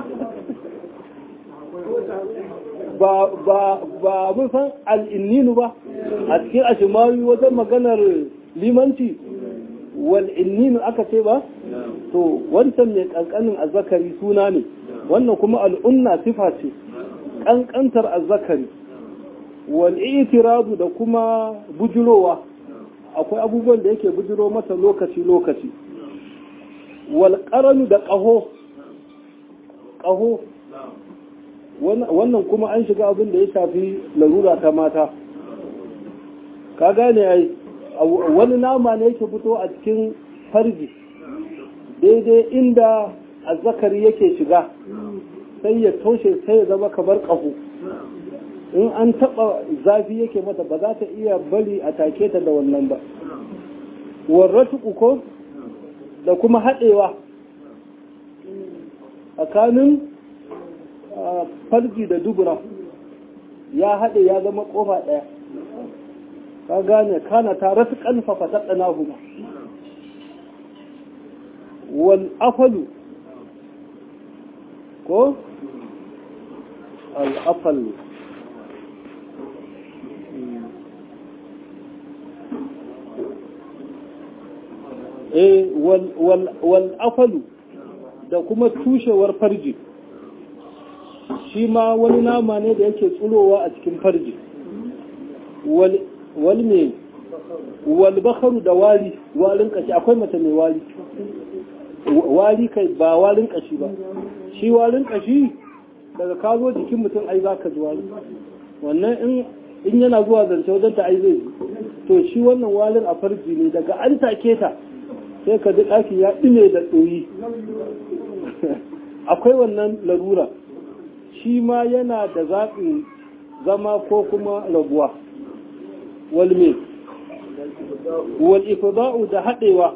Speaker 1: ba ba ba mun san al-inninu ba a cikin ashimari wajen maganar limanci wal inninu aka ce ba to wancan mai kankanin azzakari suna ne wannan kuma al'unna sifa ce kankantar azzakari wal i'tiradu da kuma bujurowa akwai abubuwan da yake bujiro mata lokaci lokaci wal qaranu da qaho qaho wannan kuma an shiga abin da ya shafi larura ta mata ka gane ai wani nama ne yake fito a cikin farji daidai inda azzakari yake shiga sai ya toshe sai ya zama kamar ƙaho in an taɓa zafi yake mata ba za ta iya bari a take ta da wannan ba warratu uko da kuma haɗewa tsakanin farji da dubura ya haɗe ya zama ƙofa ɗaya ka gane kana ta rasu ƙanfafa ta ɗana huma wal afalu ko al-afalu eh wal wal wal afalu da kuma tushewar farji shi ma wani nama ne da yake tsulowa a cikin farji wal wal me wal bakharu da wali walin kashi akwai mace mai wali wali kai ba walin kashi ba shi walin kashi daga ka zo jikin mutum ai zaka ji wali wannan in in yana zuwa zance wajen ta ai zai to shi wannan walin a farji ne daga an take ta sai ka ji daki ya dime da tsoyi akwai wannan larura shi ma yana da zaɓin zama ko kuma rabuwa wal me wal ifda'u da haɗewa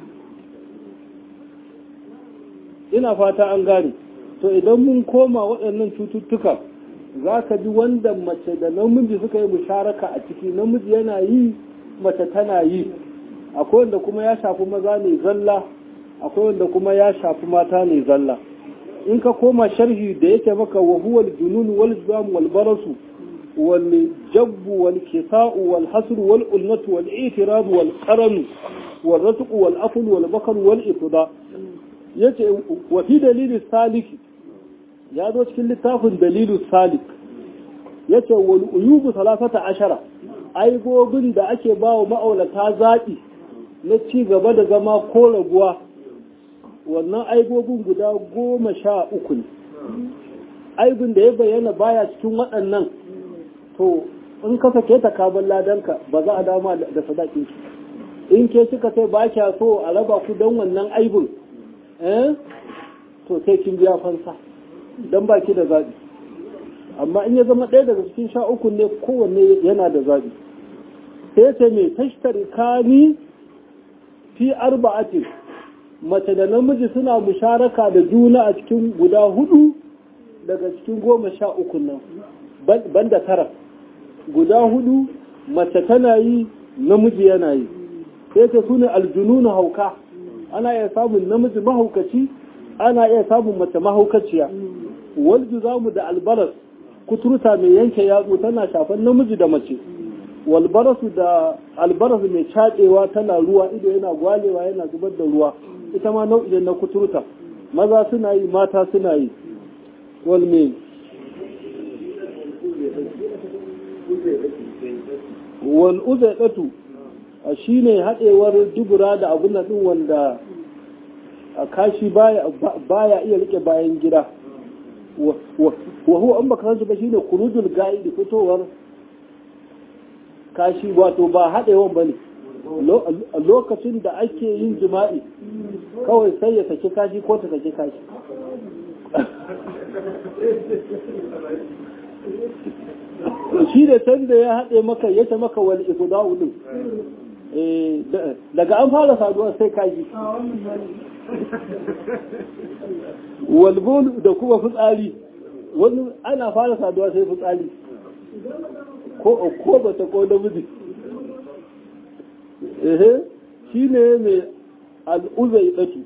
Speaker 1: ina fata an gane to idan mun koma waɗannan cututtuka za ka ji wanda mace da namiji suka yi musharaka a ciki namiji yana yi mace tana yi akwai wanda kuma ya shafi maza ne zalla akwai wanda kuma ya shafi mata ne zalla in ka koma sharhi da yake maka wa huwa al-junun wal zam wal barasu wal jabb wal kisa'u wal hasr wal ulnat wal i'tirab wal qaran wal ratq wal afl wal bakr wal ifda yace wa fi dalil salik ya zo cikin littafin dalilu salik yace wal uyub thalathata ashara aibobin da ake bawa ma'aulata zaɓi na ci gaba da zama ko raguwa wannan aibobin guda goma sha uku ne aibin da ya bayyana baya cikin waɗannan to in ka sake ta kabin ladanka ba za a dama da sadaki in ke kika sai ba kya so a raba ku don wannan aibin eh to sai kin biya fansa don baki da zaɓi amma in ya zama ɗaya daga cikin sha uku ne kowanne yana da zaɓi sai ce mai tashtari kani fi arba'atin mace da namiji suna musharaka da juna a cikin guda hudu daga cikin goma sha uku nan banda tara guda hudu mace tana yi namiji yana yi sai ta sune aljununa hauka ana iya samun namiji mahaukaci ana iya samun mace mahaukaciya walju zamu da albaras kuturta mai yanke yatsu tana shafan namiji da mace walbarasu da albarasu mai caɗewa tana ruwa ido yana gwalewa yana zubar da ruwa ita ma nau'in na kuturta maza suna yi mata suna yi walme wal uzaidatu shine haɗewar dubura da abun nan wanda a kashi baya baya iya rike bayan gida wa huwa an baka san ba shine kurujul gaidi fitowar kashi wato ba haɗewan bane lokacin da ake yin jima'i kawai sai ya saki kashi ko ta saki kashi shi da can da ya haɗe maka ya ta maka wani ifuda'u din daga an fara saduwa sai kashi walbul da kuma fitsari wani ana fara saduwa sai fitsari ko ko ba ta ko namiji ehe shine mai al'uzai datu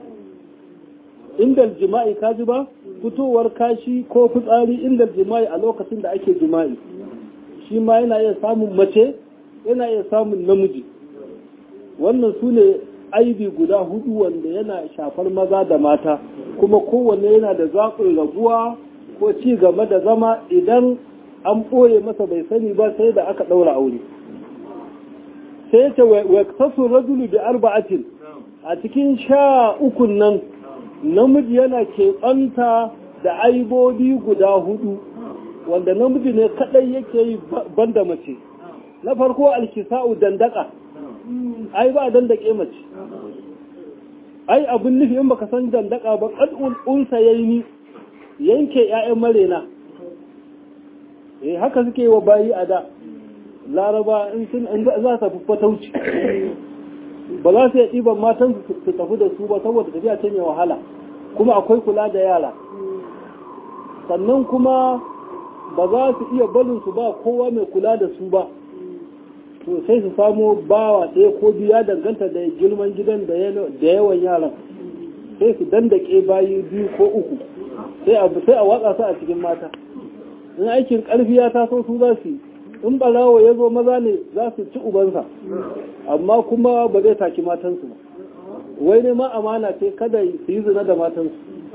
Speaker 1: inda jima'i kaji ba fitowar kashi ko fitsari inda jima'i a lokacin da ake jima'i shi ma yana iya samun mace yana iya samun namiji wannan su ne aibi guda hudu wanda yana shafar maza da mata kuma kowanne yana da zaɓin raguwa ko ci gaba da zama idan an ɓoye masa bai sani ba sai da aka ɗaura aure sai ce wa tasu rajulu bi arba'atin a cikin sha ukun nan namiji yana keɓanta da aibobi guda hudu wanda namiji ne kadai yake yi banda mace na farko alkisa'u dandaka ai ba dandake mace ai abin nufi in baka san dandaka ba qad'ul unsa yayi yanke ƴaƴan marena eh haka suke yi wa bayi a da laraba in sun in za ta fatauci ba za su yi ɗiban matan su tafi da su ba saboda tafiya ta ne wahala kuma akwai kula da yara sannan kuma ba za su iya barin su ba kowa mai kula da su ba to sai su samo bawa ɗaya ko biya danganta da girman gidan da yawan yaran sai su dandake bayi biyu ko uku sai a watsa su a cikin mata in aikin ƙarfi ya taso su za su yi in barawo ya zo maza ne za su ci ubansa amma kuma ba zai taki matansu ba wai ne ma amana ce kada su yi zina da matansu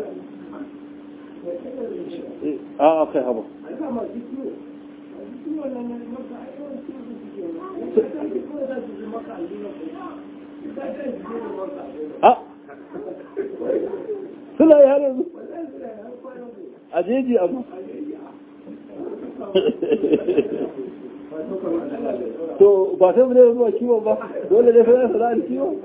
Speaker 1: a kai haba a suna yi harin a jeji amma to ba sai mu ne zuwa kiwon ba dole ne sai su da kiwon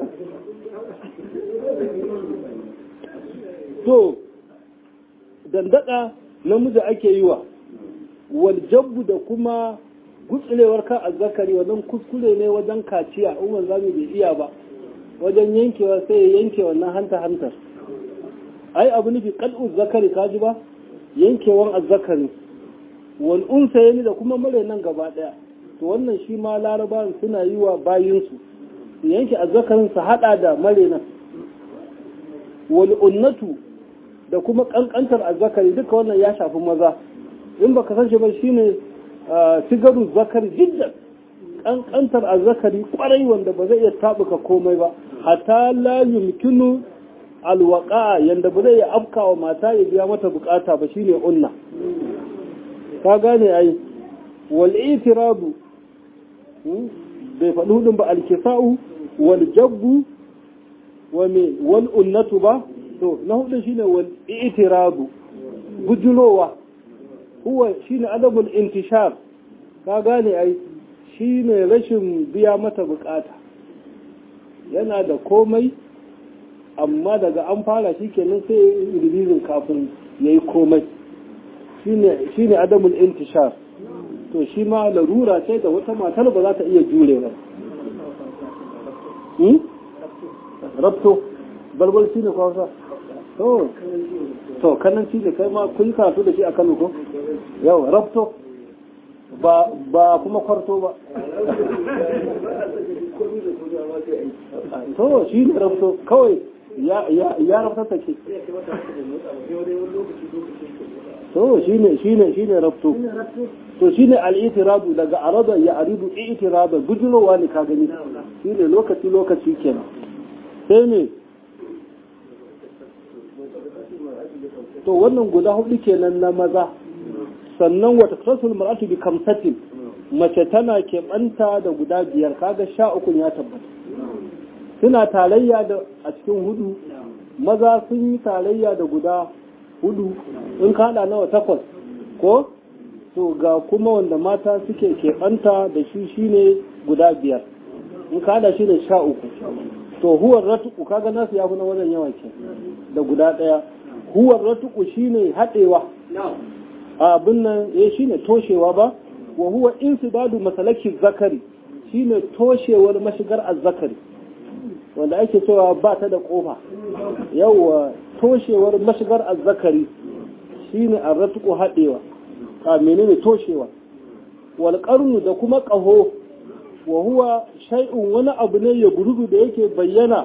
Speaker 1: to dandaka namiji ake yi wa wal jabbu da kuma gutsulewar kan azzakari wannan kuskure ne wajen kaciya umar zamu bai iya ba wajen yankewa sai ya yanke wannan hanta hantar ai abu nufi qal'u zakari kaji ba yankewan azzakari wal unsayni da kuma mare nan gaba daya to wannan shi ma larabawan suna yi wa bayinsu su yanke azzakarin su hada da mare nan wal unnatu da kuma kankantar azzakari duka wannan ya shafi maza in baka san shi ba shine sigaru zakari jiddan kankantar azzakari kwarai wanda ba zai iya tabuka komai ba hatta la yumkinu alwaqa yanda ba zai iya afkawa mata ya biya mata bukata ba shine unna ka gane ai wal itirabu bai faɗi hudun ba alkisa'u wal jabbu wa me wal unnatu ba to na hudu shine wal i'tirabu bujulowa huwa shine adabul intishar ka gane ai shine rashin biya mata bukata yana da komai amma daga an fara shi kenan sai rilizin kafin yayi komai shine shine adabul intishar to shi ma larura ce da wata matar ba za ta iya jure ba rabto balbal shi ne kwasa to to kanan shi ne kai ma kun karatu da shi a Kano ko yau rabto ba ba kuma kwarto ba to shi ne rabto kawai ya ya ya rabta take to shine shine shine rabto to shine al-i'tiradu daga arada ya aridu i'tirada gudurowa ne ka gani shine lokaci lokaci kenan sai ne to wannan guda hudu kenan na maza sannan wata tasul mar'atu bi kamsatin mace tana keɓanta da guda biyar kaga sha uku ya tabbata suna tarayya da a cikin hudu maza sun yi tarayya da guda hudu in kada nawa takwas ko to ga kuma wanda mata suke keɓanta da shi shine guda biyar in kada shi ne sha uku to huwar ratuku kaga nasu ya fi na wannan yawa ke da guda ɗaya huwar ratuku shine haɗewa abin nan eh shine toshewa ba wa huwa insibadu masalaki zakari shine toshewar mashigar azzakari wanda ake cewa ba ta da kofa yawa toshewar mashigar azzakari shine arratuku haɗewa a menene toshewa wal qarnu da kuma qaho wa huwa shay'un wani abu ne ya gurugu da yake bayyana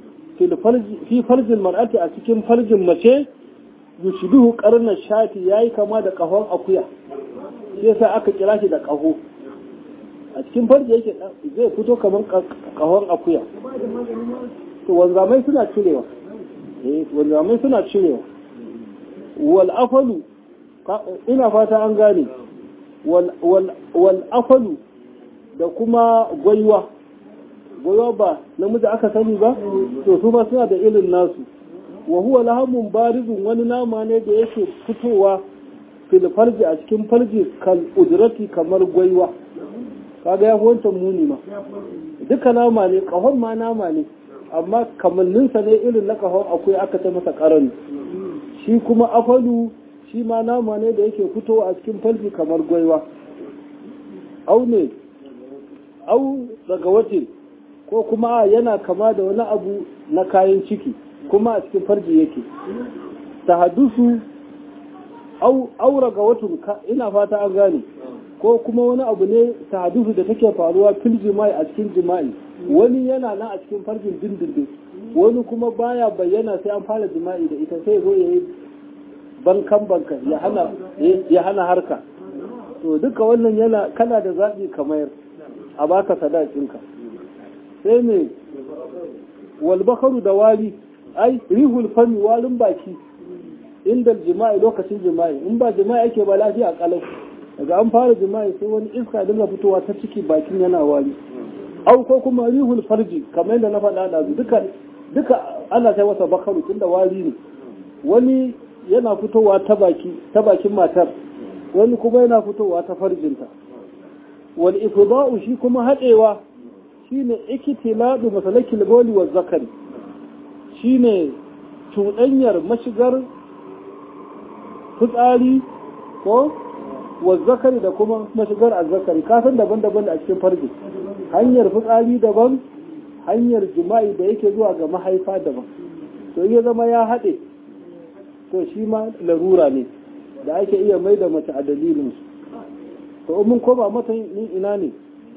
Speaker 1: fi farjin mar'ati a cikin farjin mace yushiduhu qarna shati yayi kama da kahon akuya shi yasa aka kira shi da kaho a cikin farji yake zai fito kaman kahon akuya to wanzamai suna cirewa eh wanzamai suna cirewa wal afalu ina fata an gane wal wal wal afalu da kuma gwaiwa gwaiwa ba namiji aka sani ba to su ma suna da irin nasu wa huwa lahamun barizun wani nama ne da yake fitowa fil farji a cikin farji kal udrati kamar gwaiwa kaga ya fi wancan muni ma duka nama ne kahon ma nama ne amma kamanninsa ne irin na kahon akwai aka ta masa karani shi kuma afalu shi ma nama ne da yake fitowa a cikin farji kamar gwaiwa au ne au daga wace ko kuma yana kama da wani abu na kayan ciki kuma a cikin farji yake tahaddusu au aura ga watun ina fata an gane ko kuma wani abu ne tahaddusu da take faruwa fil jima'i a cikin jima'i wani yana nan a cikin farjin dindindin wani kuma baya bayyana sai an fara jima'i da ita sai zo yayi bankan bankan ya hana ya hana harka to duka wannan yana kana da zabi kamar a baka sadakinka sai ne wal bakaru da wali ai rihul fami walin baki inda jima'i lokacin jima'i in ba jima'i ake ba lafiya kalau daga an fara jima'i sai wani iska dinga fitowa ta ciki bakin yana wali au ko kuma rihul farji kamar yadda na faɗa da duka duka ana sai masa bakaru tunda wali ne wani yana fitowa ta baki ta bakin matar wani kuma yana fitowa ta farjinta wal ifda'u shi kuma hadewa shine iktiladu masalakil bawli wa zakari shine cuɗanyar mashigar fitsari ko wa zakari da kuma mashigar azzakari kasan daban-daban a cikin farji hanyar fitsari daban hanyar jima'i da yake zuwa ga mahaifa daban to ya zama ya haɗe to shi ma larura ne da ake iya mai da mace a dalilinsu to mun koma mata ina ne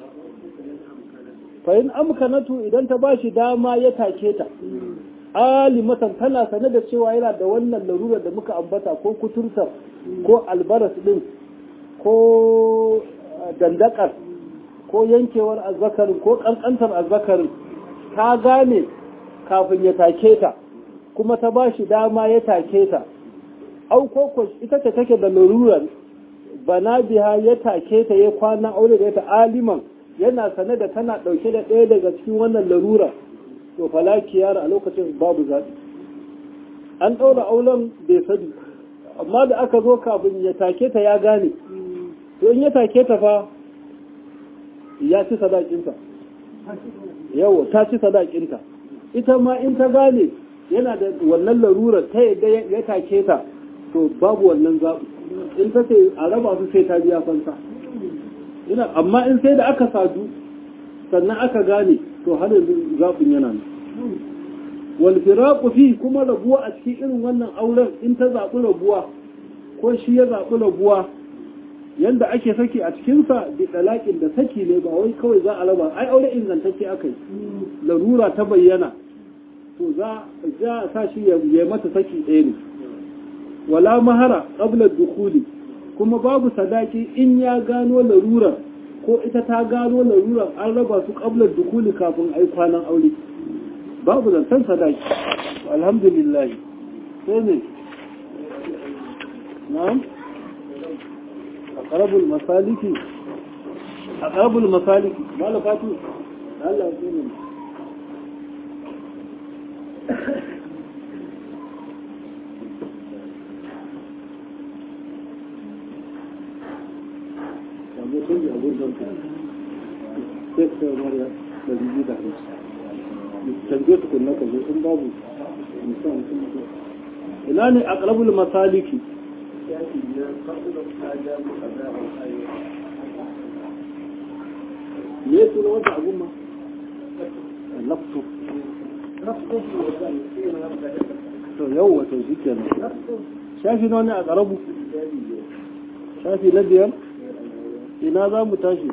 Speaker 1: fa in amkanatu idan ta bashi dama ya take ta alimatan tana sane da cewa yana da wannan larurar da muka ambata ko kuturta ko albaras din ko dandakar ko yankewar azzakarin ko kankantar azzakarin ta gane kafin ya take ta kuma ta bashi dama ya take ta au ko ita ce take da larurar bana biha ya take ta ya kwana aure da ta aliman yana sane da tana dauke da ɗaya daga cikin wannan larura to falaki yara a lokacin babu zaɓi an ɗaura auren bai sani amma da aka zo kafin ya take ta ya gane to in ya take ta fa ya ci sadakinta yawa ta ci sadakinta ita ma in ta gane yana da wannan larurar ta yadda ya take ta to babu wannan zaɓi in ta ce a raba su sai ta biya fansa ina amma in sai da aka sadu sannan aka gane to har yanzu zaɓin yana nan wal firaqu fi kuma rabuwa a cikin irin wannan auren in ta zaɓi rabuwa ko shi ya zaɓi rabuwa yanda ake saki a cikinsa da talaƙin da saki ne ba wai kawai za a raba ai aure ingantacce aka yi larura ta bayyana to za a sa shi ya mata saki ɗaya ne wala mahara qabla dukhuli kuma babu sadaki in ya gano larurar ko ita ta gano larurar an raba su qabla dukhuli kafin ai kwanan aure babu zantan sadaki alhamdulillah sai ne na'am aqrabul masaliki aqrabul masaliki malafatu Allah ya tsine canji a gurbin ka sai ka mariya da biyu da hamsin canje tukunna ka zo in babu musamman sun ina ne a ƙarabul masaliki me su na wata abun ma lafto to yau wato shi kenan shafi na wani a ƙarabu shafi na biyar ina za mu tashi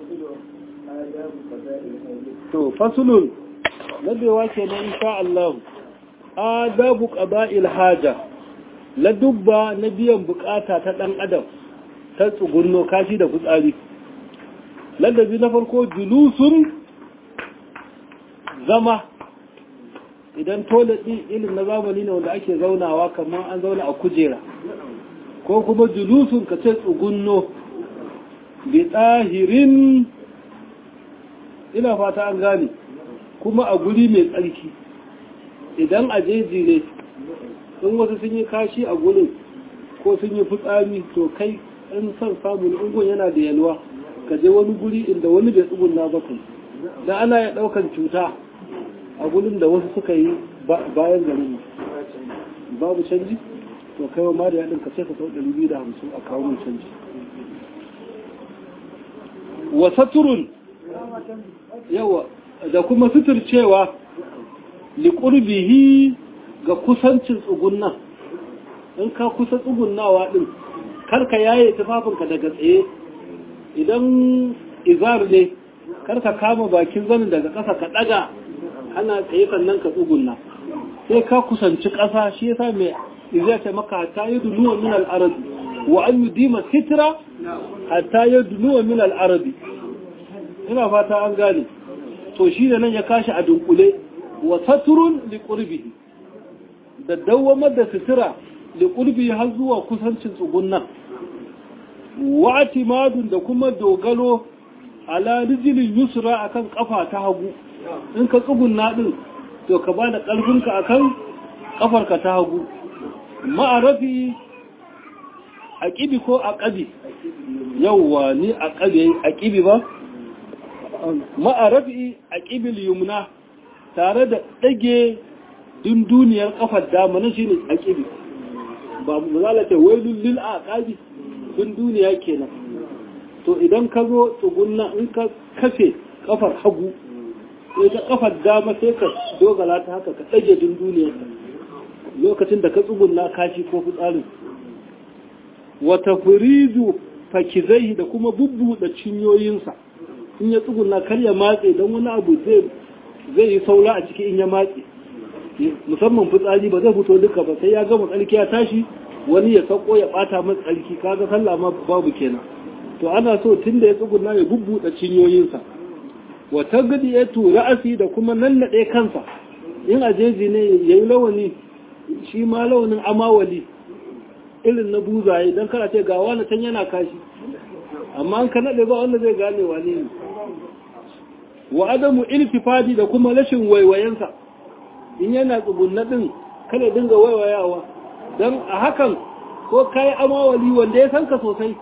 Speaker 1: to fasulun labewa kenan insha Allah adabu qada'il haja la dubba na biyan bukata ta dan adam ta tsugunno kashi da fitsari ladabi na farko julusun zama idan toilet din ilin na zamani ne wanda ake zaunawa kamar an zauna a kujera ko kuma julusun ka ce tsugunno bi tsahirin ina fata an gane kuma a guri mai tsarki idan a jeji ne in wasu sun yi kashi a gurin ko sun yi fitsari to kai in son samun ungun yana da yalwa ka je wani guri inda wani bai tsugunna ba kai da ana ya daukan cuta a gurin da wasu suka yi bayan garin babu canji to kai wa mariya din ka ce ka sau ɗari biyu da hamsin a kawo mun canji wa saturun yawa da kuma suturcewa liƙurbihi ga kusancin tsugunnan in ka kusa tsugunnawa ɗin karka yaye tufafinka daga tsaye idan izar ne karka kama bakin zanin daga ƙasa ka ɗaga ana tsaye sannan ka tsugunna sai ka kusanci ƙasa shi yasa mai izar ta maka hatta yi dunuwa min al'arabi wa an yi dima sitira hatta yi dunuwa min al'arabi ina fata an gane to shi da nan ya kashi a dunkule wa saturun li qurbihi da dawamar da sutura li qurbihi har zuwa kusancin tsugunnan wa atimadun da kuma dogalo ala rijlin yusra akan kafa ta hagu in ka tsugunna din to ka bada karfinka akan kafarka ta hagu ma'arafi aqibi ko aqabi yawwa ni aqabi aqibi ba ma'arafi a ƙibil yumna tare da ɗage dunduniyar ƙafar dama na shi ne a ƙibi ba mu zalata wailun lil a ƙabi dunduniya kenan to idan ka zo tsugunna in ka kafe ƙafar hagu sai ta ƙafar dama sai ka dogala ta haka ka ɗage dunduniyar lokacin da ka tsugunna kashi ko fitsarin wata furizu fakizai da kuma bubbuɗe cinyoyinsa in ya tsuguna kar ya matse don wani abu zai yi saura a ciki in ya matse musamman fitsari ba zai fito duka ba sai ya gama tsarki ya tashi wani ya sauko ya bata masa tsarki kaga sallah ma babu kenan to ana so tun da ya tsuguna ya bubbuɗe cinyoyinsa wa tagdiyatu ra'si da kuma nannade kansa in ajeji ne yayi lawani shi ma lawanin amawali irin na buzaye dan kana ce ga wani can yana kashi amma an ka nade ba wanda zai gane wani ne wa adamu iltifadi da kuma rashin waiwayensa in yana tsugunna din kada dinga waiwayawa dan a hakan ko kai amawali wanda ya san ka sosai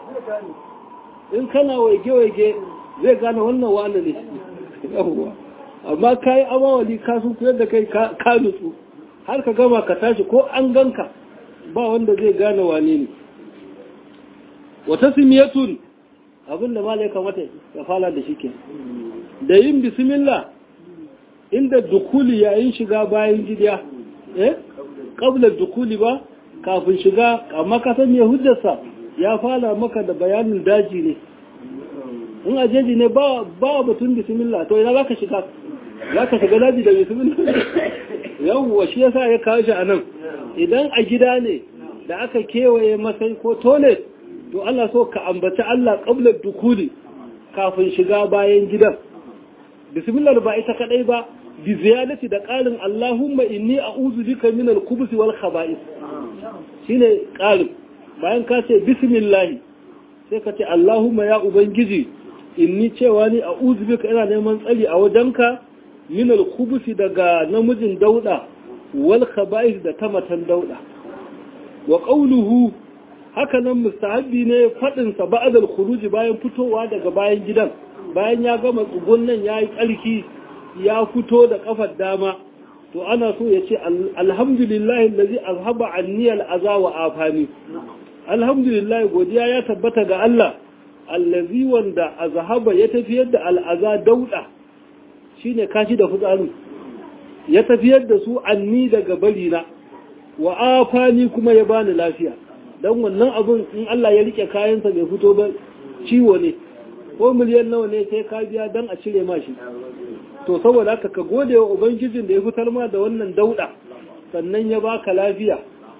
Speaker 1: in kana waige waige zai gane wannan wani ne yawwa amma kai amawali ka sun koyar da kai ka nutsu har ka gama ka tashi ko an ganka ba wanda zai gane wane ne wata simiyatun abinda ma ya kamata ya fara da shi ke da yin bismillah inda dukuli yayin shiga bayan gidiya eh qabla dukuli ba kafin shiga amma ka san me hujjarsa ya fara maka da bayanin daji ne in ajeji ne ba ba batun bismillah to ina zaka shiga zaka shiga daji da bismillah yawwa shi yasa ya kawo shi anan idan a gida ne da aka kewaye masai ko toilet to Allah so ka ambaci Allah qabla dukuli kafin shiga bayan gidan bismillah ba ita kadai ba bi ziyadati da qalin Allahumma inni a'udhu bika min al-khubuthi wal khaba'ith shine qalin bayan ka ce bismillah sai ka ce Allahumma ya ubangiji inni cewa ni a'udhu bika ina neman tsari a wajenka min al-khubuthi daga namijin dauda wal khaba'ith da tamatan dauda wa qawluhu haka nan mustahabbi ne fadin sa ba'dal khuruj bayan fitowa daga bayan gidan bayan ya gama tsugun nan yayi tsarki ya fito da kafar dama to ana so ya ce alhamdulillahi allazi azhaba anni al'aza wa afani alhamdulillah godiya ya tabbata ga Allah allazi wanda azhaba ya tafiyar da al'aza dauda shine kashi da fitsari ya tafiyar da su anni daga barina wa afani kuma ya bani lafiya dan wannan abun in Allah ya rike kayansa bai fito ba ciwo ne ko miliyan nawa ne sai ka biya dan a cire ma shi to saboda haka ka gode wa ubangijin da ya fitar ma da wannan dauda sannan ya baka lafiya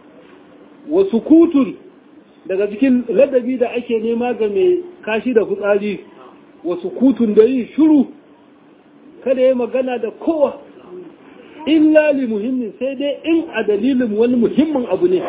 Speaker 1: wa sukutun daga cikin ladabi da ake nema ga mai kashi da fitsari wa sukutun da yi shiru kada ya magana da kowa illa li muhimmin sai dai in a dalilin wani muhimmin abu ne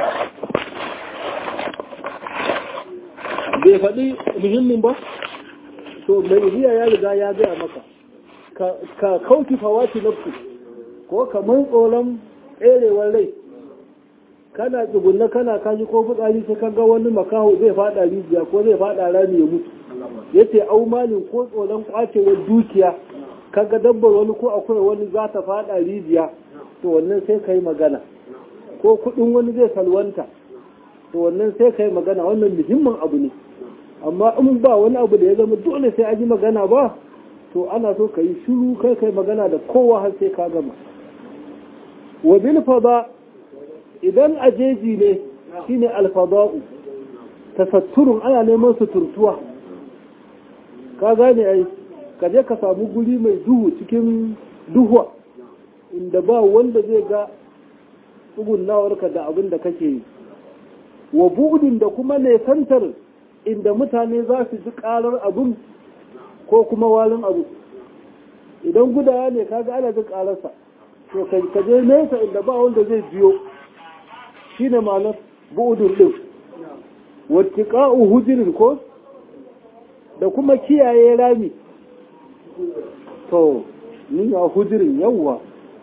Speaker 1: bai faɗi muhimmin ba to mai iya ya riga ya gaya maka ka kauki fawati nafsu ko kamar tsoron tserewar rai kana tsugunna kana kaji ko fitsari sai kaga wani makaho zai fada rijiya ko zai fada rami ya mutu yace au malin ko tsoron kwacewar dukiya kaga dabbar wani ko akwai wani za ta fada rijiya to wannan sai kai magana ko kudin wani zai salwanta to wannan sai kai magana wannan muhimmin abu ne amma in ba wani abu da ya zama dole sai a ji magana ba to ana so ka yi shiru kai kai magana da kowa har sai ka gama wa bil fada idan ajeji ne shine al fada'u tasatturun ana neman suturtuwa ka gane ai ka je ka samu guri mai duhu cikin duhuwa inda ba wanda zai ga tsugunnawarka da abin da kake yi wa bu'udin da kuma nesantar inda mutane za su ji karar abin ko kuma walin abu idan gudawa ne kaga ana jin kararsa to kai ka je nesa inda ba wanda zai biyo shine ma'anar bu'udun din wattiqa'u hujrin ko da kuma kiyaye rami to ni ya hujrin yawa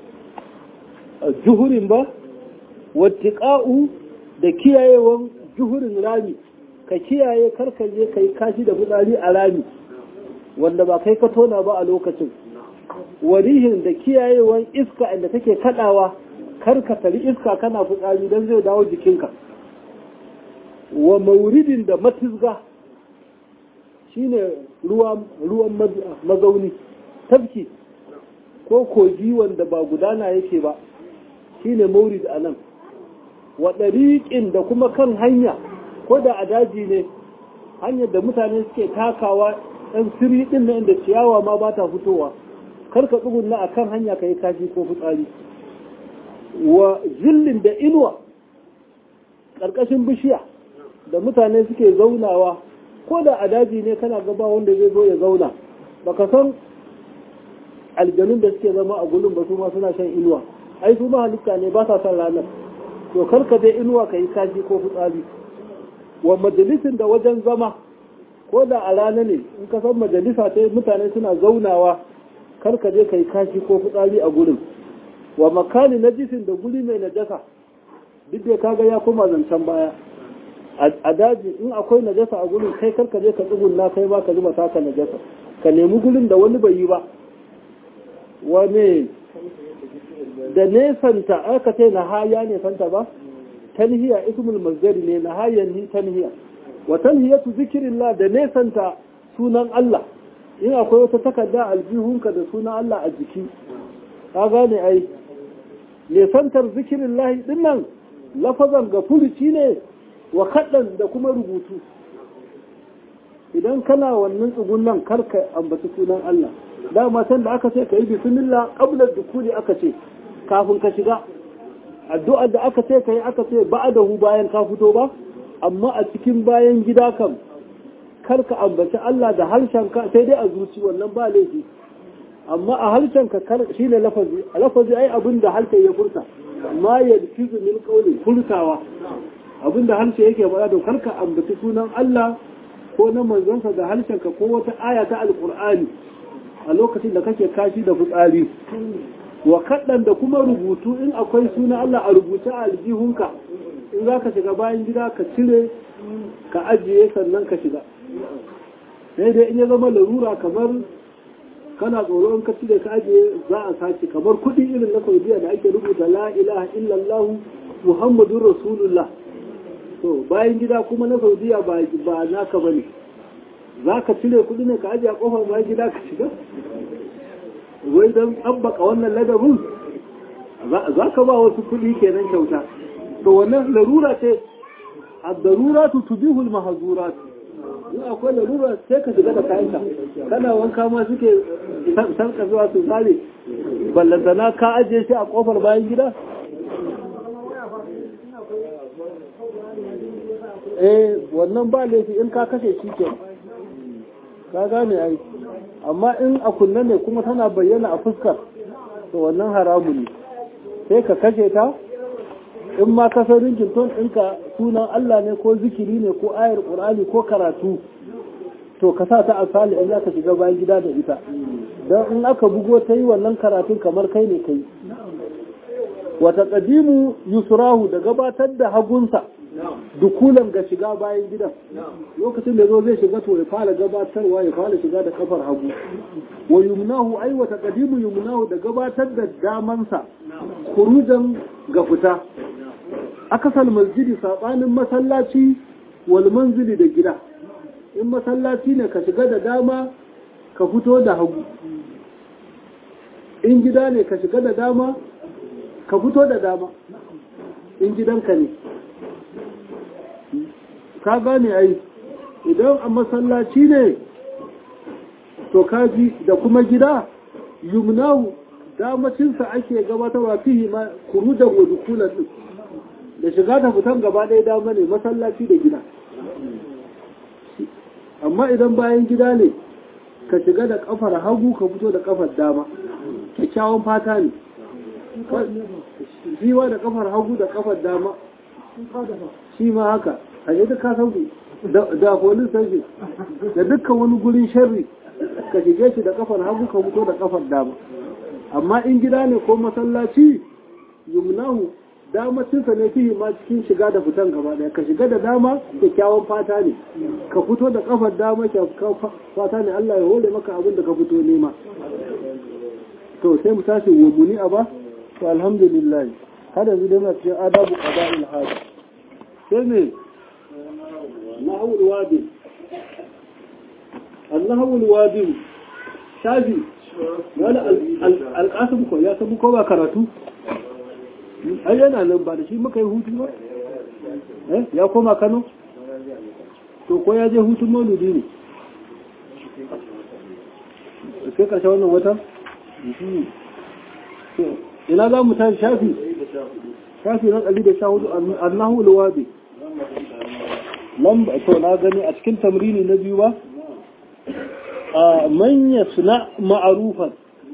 Speaker 1: juhurin ba wattiqa'u da kiyayewan juhurin rami ka kiyaye karkaje kai kashi da fitsari a rami wanda ba kai ka tona ba a lokacin warihin da kiyayewan iska inda take kadawa karka tari iska kana fitsari don zai dawo jikinka wa mauridin da matizga shine ruwa ruwan mazauni tafki ko kogi wanda ba gudana yake ba shine maurid anan wa dariqin da kuma kan hanya ko da a daji ne hanyar da mutane suke takawa ɗan siri ɗin nan da ciyawa ma ba ta fitowa karka tsugunna a kan hanya ka yi kashi ko fitsari wa zillin da inuwa ƙarƙashin bishiya da mutane suke zaunawa ko da a daji ne kana gaba wanda zai zo ya zauna baka san aljanun da suke zama a gulun ba su ma suna shan inuwa ai su ma halitta ne ba sa son ranar to karka dai inuwa ka yi kashi ko fitsari wa majalisin da wajen zama ko da a rana ne in ka san majalisa ta mutane suna zaunawa kar ka je kai kashi ko fitsari a gurin wa makani najisin da guri mai najasa duk da kaga ya koma zancen baya a daji in akwai najasa a gurin kai kar ka je ka tsugunna kai ba ka zuba taka najasa ka nemi gurin da wani bai yi ba wane da nesanta aka ce na haya nesanta ba tanhiya ismul masdari ne na hayan ni tanhiya wa tanhiyatu zikrillah da nesanta sunan Allah in akwai wata takarda aljihunka da sunan Allah a jiki ka gane ai nesantar zikrillah din nan lafazan ga furuci ne wa kaddan da kuma rubutu idan kana wannan tsugun nan karka ambaci sunan Allah dama san da aka ce ka yi bismillah qabla dukuli aka ce kafin ka shiga addu'ar da aka ce ka yi aka ce ba'dahu bayan ka fito ba amma a cikin bayan gida kam karka ambaci Allah da harshenka sai dai a zuci wannan ba laifi amma a harshenka shine lafazi a lafazi ai abin da harshe ya furta ma yalfizu min qawli furtawa abin da harshe yake faɗa to karka ambaci sunan Allah ko na manzonsa da harshenka ko wata aya ta alqur'ani a lokacin da kake kashi da fitsari wa kaddan da kuma rubutu in akwai suna Allah a rubuce a aljihunka in za ka shiga bayan gida ka cire ka ajiye sannan ka shiga sai dai in ya zama larura kamar kana tsoro in ka cire ka ajiye za a sace kamar kuɗi irin na saudiya da ake rubuta la ilaha illallah muhammadun rasulullah to bayan gida kuma na saudiya ba naka bane za ka cire kuɗi ne ka ajiye a ƙofar bayan gida ka shiga wai don tsabbaka wannan ladabin za ka ba wasu kuɗi kenan kyauta to wannan larura ce a darura tu tubihul mahazurat in akwai larura sai ka shiga da kayanka kana wanka ma suke sarka zuwa su tsare ballantana ka ajiye shi a ƙofar bayan gida eh wannan ba laifi in ka kashe shi ke ka gane ai amma in a kunne ne kuma tana bayyana a fuskar to wannan haramu ne sai ka kashe ta in ma ka san rinkin ton ɗinka sunan Allah ne ko zikiri ne ko ayar Qur'ani ko karatu to ka sa ta asali in za ka shiga bayan gida da ita don in aka bugo ta yi wannan karatun kamar kai ne kai wata ƙadimu yusrahu da gabatar da hagunsa dukulan ga shiga bayan gidan lokacin da zo zai shiga to ya fara gabatarwa ya fara shiga da kafar hagu wa yumnahu ai wata qadimu yumnahu da gabatar da damansa kurujan ga fita akasal masjidi sabanin masallaci wal manzili da gida in masallaci ne ka shiga da dama ka fito da hagu in gida ne ka shiga da dama ka fito da dama in gidanka ne ka gane ai idan a masallaci ne to kaji da kuma gida yumnahu damacinsa ake gabatarwa fihi ma kurujan wa dukulan din da shiga ta fitan gaba ɗaya dama ne masallaci da gida amma idan bayan gida ne ka shiga da kafar hagu ka fito da kafar dama kyakkyawan fata ne shi da kafar hagu da kafar dama shi ma haka a yadda ka sauke da holin sarki da dukkan wani gurin sharri ka shige shi da kafar hagu ka fito da kafar dama amma in gida ne ko masallaci yumnahu damacinsa ne fihi ma cikin shiga da fitan gaba daya ka shiga da dama kyakkyawan fata ne ka fito da kafar dama kyakkyawan fata ne Allah ya hore maka abin da ka fito nema to sai mu tashi wa muni aba to alhamdulillah kada zu da mace adabu qada'il hajj sai ne nahwu alwadi Allahu alwadi shafi wala alqasim ko ya sabu ko ba karatu ai yana nan ba da shi muka yi hutu ba eh ya koma Kano to ko ya je hutun mauludi ne sai karshe wannan wata ina za mu tashi shafi shafi na ɗari da sha hudu annahu alwabi lamba to na gani a cikin tamrini na biyu ba a manya suna ma'arufan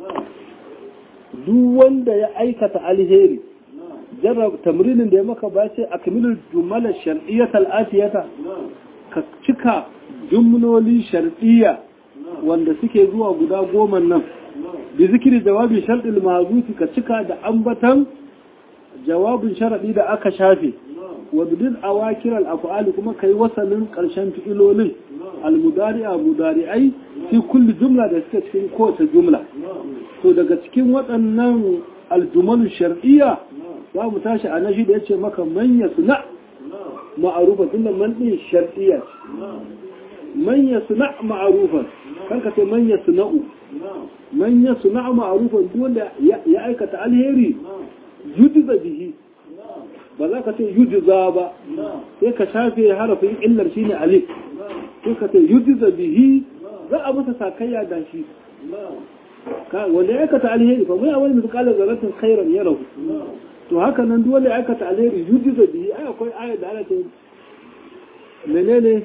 Speaker 1: duk wanda ya aikata alheri jarrab tamrinin da ya maka ba ce a kamilul jumalar shar'iyyat al'atiyata ka cika jumloli shar'iyya wanda suke zuwa guda goma nan bi zikri jawabi shartil mahzufi ka cika da ambatan jawabin sharadi da aka shafe wa bidin awakir al af'al kuma kai wasalin karshen fi'ilolin al mudari'a mudari'ai fi kulli jumla da suke cikin kowace jumla to daga cikin waɗannan aljumalu shar'iyya za mu tashi a nashi da yace maka man yasna ma'rufa tunda man din shar'iyya man yasna ma'rufan kanka ce man yasna'u man yasna ma'rufan duk wanda ya aikata alheri yujiza bihi ba za ka ce yujiza ba sai ka shafe harafin illar shine alif sai ka ce yujiza bihi za a masa sakayya da shi wanda ya aikata alheri fa mai awal misqala zarratin khairan yarahu to haka nan duk wanda ya aikata alheri yujiza bihi ai akwai ayat da Allah ta menene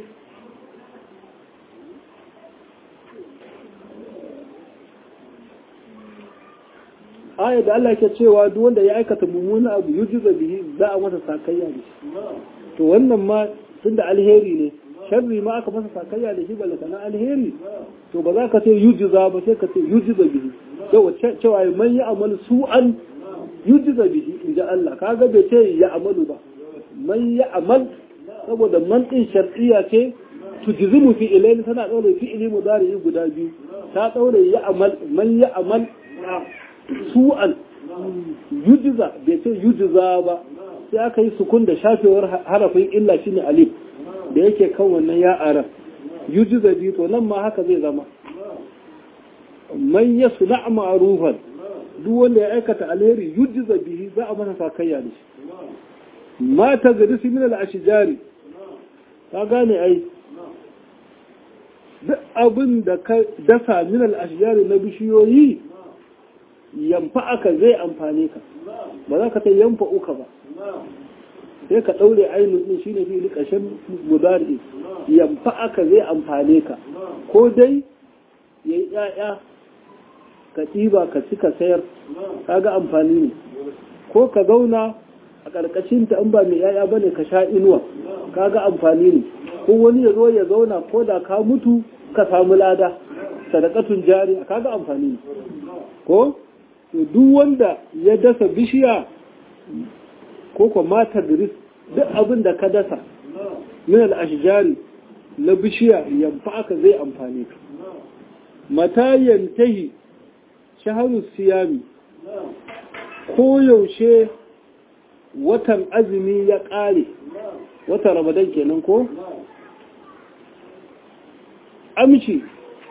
Speaker 1: ayat da Allah ke cewa duk wanda ya aikata mummuna abu yujiza bihi za a masa sakayya da shi to wannan ma tunda alheri ne sharri ma aka masa sakayya da shi balle kana alheri to ba za ka ce yujiza ba sai ka ce yujiza bihi to cewa man ya amal su'an yujiza bihi inda Allah kaga bai ce ya amalu ba man ya amal saboda man din shar'iyya ce tujizimu fi ilaini tana daure fi ili mudari guda biyu ta daure ya amal man ya amal su'an yujiza bai ce yujiza ba sai aka yi sukun da shafewar harafin illa shine alif da yake kan wannan ya aran yujiza bi to nan ma haka zai zama man yasna ma'rufan duk wanda ya aikata alheri yujiza bihi za a masa sakayya da shi ma tagrisu min al-ashjari ka gane ai duk abin da ka dasa min al-ashjari na bishiyoyi yamfa aka zai amfane ka ba za ka ta yamfa uka ba sai ka ɗaure ainihin ɗin shi ne fi ƙashin mudari yamfa aka zai amfane ka ko dai ya yi ‘ya'ya ka ɗiba ka ci ka sayar kaga amfani ne ko ka zauna a ƙarƙashin ta in ba mai ‘ya'ya ba ne ka sha inuwa kaga amfani ne ko wani ya zo ya zauna ko da ka mutu ka samu lada sadakatun jari kaga amfani ne ko to duk wanda ya dasa bishiya ko kuma matar ris duk abin da ka dasa min al-ashjari na bishiya yamfa aka zai amfani ka mata yantahi shaharu siyami ko yaushe watan azumi ya kare watan ramadan kenan ko amshi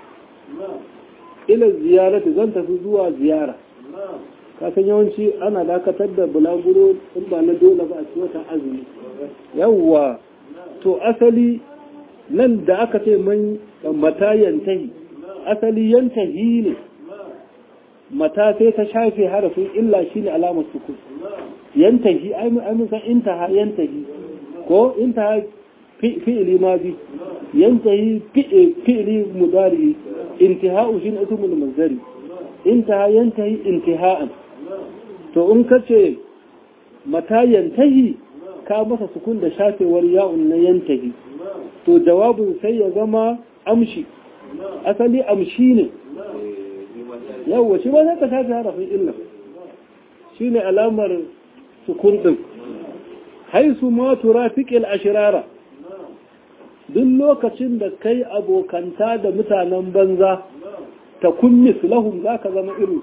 Speaker 1: ila ziyarati zan tafi zuwa ziyara kasan yawanci ana dakatar da bulaguro in ba na dole ba a ci watan azumi yawwa to asali nan da aka ce man mata yantahi asali yantahi ne mata sai ta shafe harafin illa shine alamar sukun yantahi ai mun san intaha yantahi ko intaha fi'li madi yantahi fi'li mudari intihau shine ismul mazari intaha yantahi intiha'an to in ka ce mata yantahi ka masa sukun da shafewar ya'un na yantahi to jawabin sai ya zama amshi asali amshi ne yawwa shi ba za ka shafe harafin illa shi ne alamar sukun ɗin haisu ma turafiƙil ashirara duk lokacin da kai abokanta da mutanen banza ta kunnis lahum za ka zama irin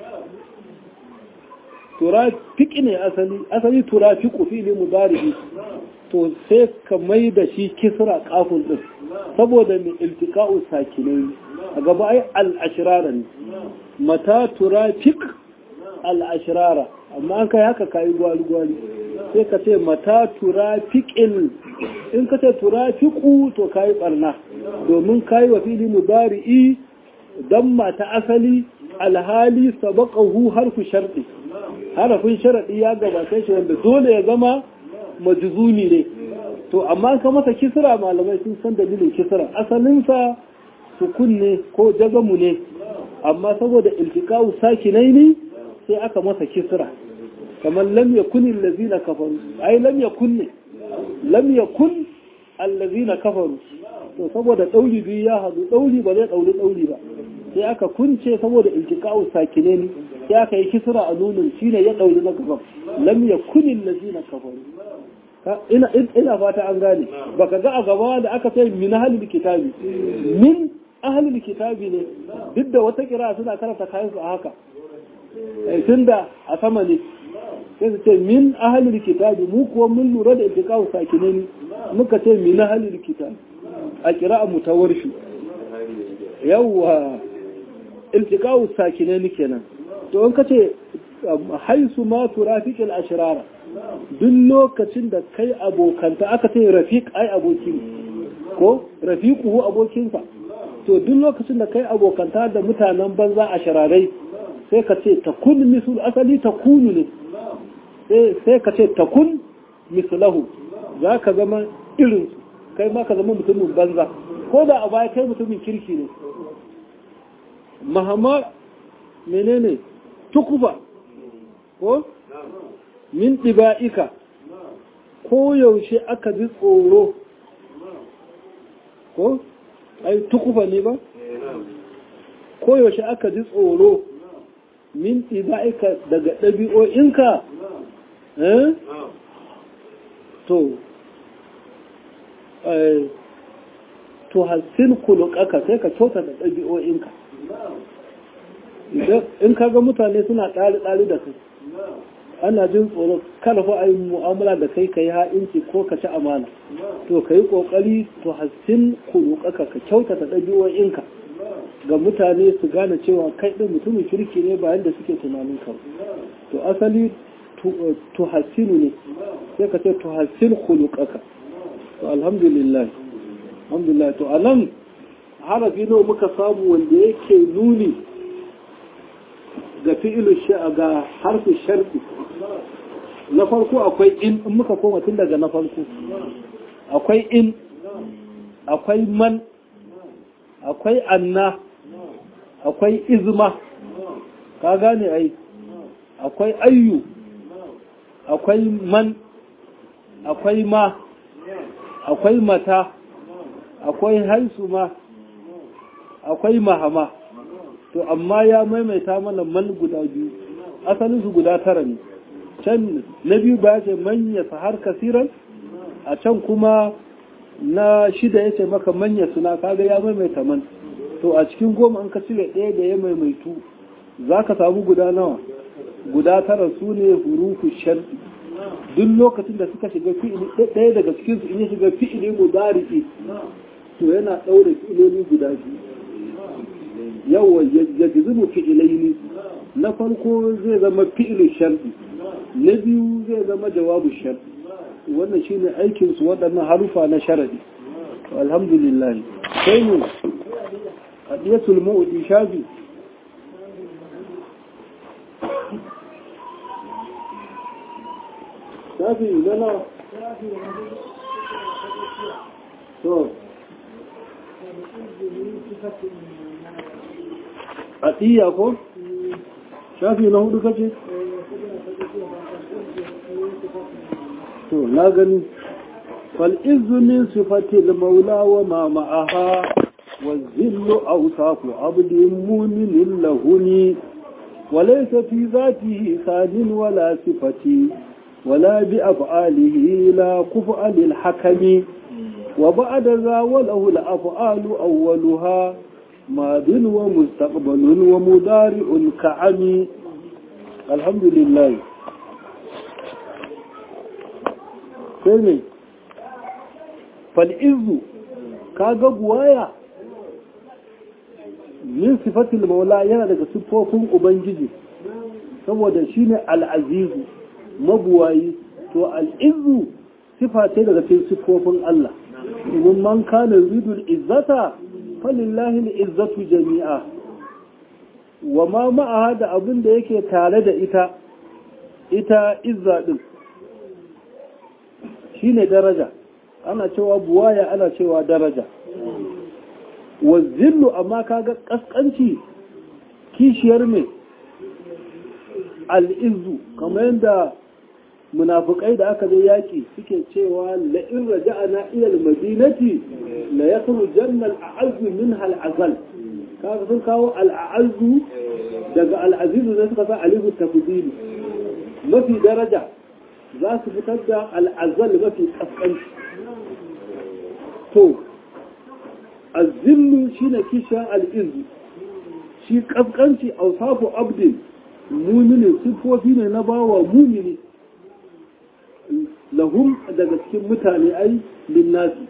Speaker 1: turafik ne asali asali turafiku fili mudari to sai ka mai da shi kisra kafin din saboda mai iltiqa'u sakinai a gaba ai al-ashrara ne mata turafik al-ashrara amma an kai haka kai gwali gwali sai ka ce mata turafiqil in ka ce turafiku to kai barna domin kai wa fili mudari'i damma ta asali alhali sabaqahu harfu sharti harafin sharadi ya gabata shi wanda dole ya zama majzumi ne to amma ka masa kisra malamai sun san dalilin kisra asalin sa sukun ne ko jazamu ne amma saboda iltiqa'u sakinaini sai aka masa kisra kamar lam yakun allazina kafaru ai lam yakun lam yakun allazina kafaru to saboda dauli biyu ya hadu dauli ba zai dauli dauli ba sai aka kunce saboda iltiqa'u sakineni sai aka yi kisra a nunin shine ya dauri na gaban lam yakunil ladina kafaru ina ina fata an gane baka ga a gaba da aka ce min ahlil kitabi min ahlil kitabi ne duk da wata kira suna karanta kayan su a haka tunda a sama ne sai su ce min ahlil kitabi mu kuwa mun lura da iltiqa'u sakineni muka ce min ahlil kitabi a kira'a mutawarshi yawwa iltiqa'u sakineni kenan to in kace haisu ma turafiq al-ashrara duk lokacin da kai abokanta aka ce rafiq ai aboki ko rafiquhu abokinsa to duk lokacin da kai abokanta da mutanen banza a shararai sai ka ce takun misul asali takunu ne sai sai ka ce takun mislahu zaka zama irin kai ma ka zama mutumin banza ko da a baya kai mutumin kirki ne mahama menene tukuba ko min ɗiba'ika ko yaushe aka ji tsoro ko ai tukufa ne ba ko yaushe aka ji tsoro min ɗiba'ika daga ɗabi'o'inka eh to to hassin kulukaka sai ka kyauta da ɗabi'o'inka in ka ga mutane suna ɗari-ɗari da kai ana jin tsoro kada fa a yi mu'amala da kai ka yi ha'inci ko ka ci amana to ka yi ƙoƙari to hassin kulukaka ka kyautata ɗabi'o'inka ga mutane su gane cewa kai ɗin mutumin kirki ne bayan da suke tunanin ka to asali to hassinu ne sai ka ce to hassin kulukaka to alhamdulillah alhamdulillah to anan harafi nawa muka samu wanda yake nuni ga fi'ilu ga harfi sharfi na farko akwai in in muka koma tun daga na farko akwai in akwai man akwai anna akwai izma ka gane ai akwai ayyu akwai man akwai ma akwai mata akwai haisu ma akwai mahama to amma ya maimaita mana man guda biyu asalin su guda tara ne can na biyu ba ce manya sahar kasiran a can kuma na shida ya ce maka manya suna kaga ya maimaita man to a cikin goma an ka cire ɗaya da ya maimaitu za ka samu guda nawa guda tara su ne hurufu shar'i duk lokacin da suka shiga fi'ili ɗaya daga cikinsu in ya shiga fi'ili mudari'i to yana ɗaure fi'iloli guda biyu yawa ya jizumu fi'ilaini na farko zai zama fi'ilin shar'i na biyu zai zama jawabu shar'i wannan shine aikin su waɗannan harufa na sharadi alhamdulillah sai mu hadiyatul mu'ti shafi shafi lana to atiya ko shafi na hudu kace to na gani fal izzu min sifatil maula wa ma ma'aha wa zillu awsafu abdin mu'minin lahuni wa laysa fi zatihi sadin wala sifati wala bi af'alihi la kufa lil hakami wa ba'da za wa lahu al af'alu awwaluha ماض ومستقبل ومضارع كعمي الحمد لله sai fal'izu ka ga buwaya min sifatil maula yana daga siffofin ubangiji saboda shine al'azizu mabuwayi to al'izu sifa ce daga cikin siffofin Allah domin man kana yuridul izzata falillahi al'izzatu jami'a wa ma ma'aha da abin da yake tare da ita ita izza din shine daraja ana cewa buwaya ana cewa daraja wa zillu amma kaga kaskanci kishiyar me al'izzu kamar yadda munafikai da aka je yaki suke cewa la in raja'ana ila al-madinati la yakhrujanna al-a'azzu minha al-azal kaga sun kawo al'azu daga al'azizu da suka sa alifu tafdili mafi daraja za su fitar da al'azal mafi kaskanci to azillu shine kishan al'izu shi kaskanci ausafu abdin mumini sifofi ne na bawa mumini lahum daga cikin mutane ai linnasi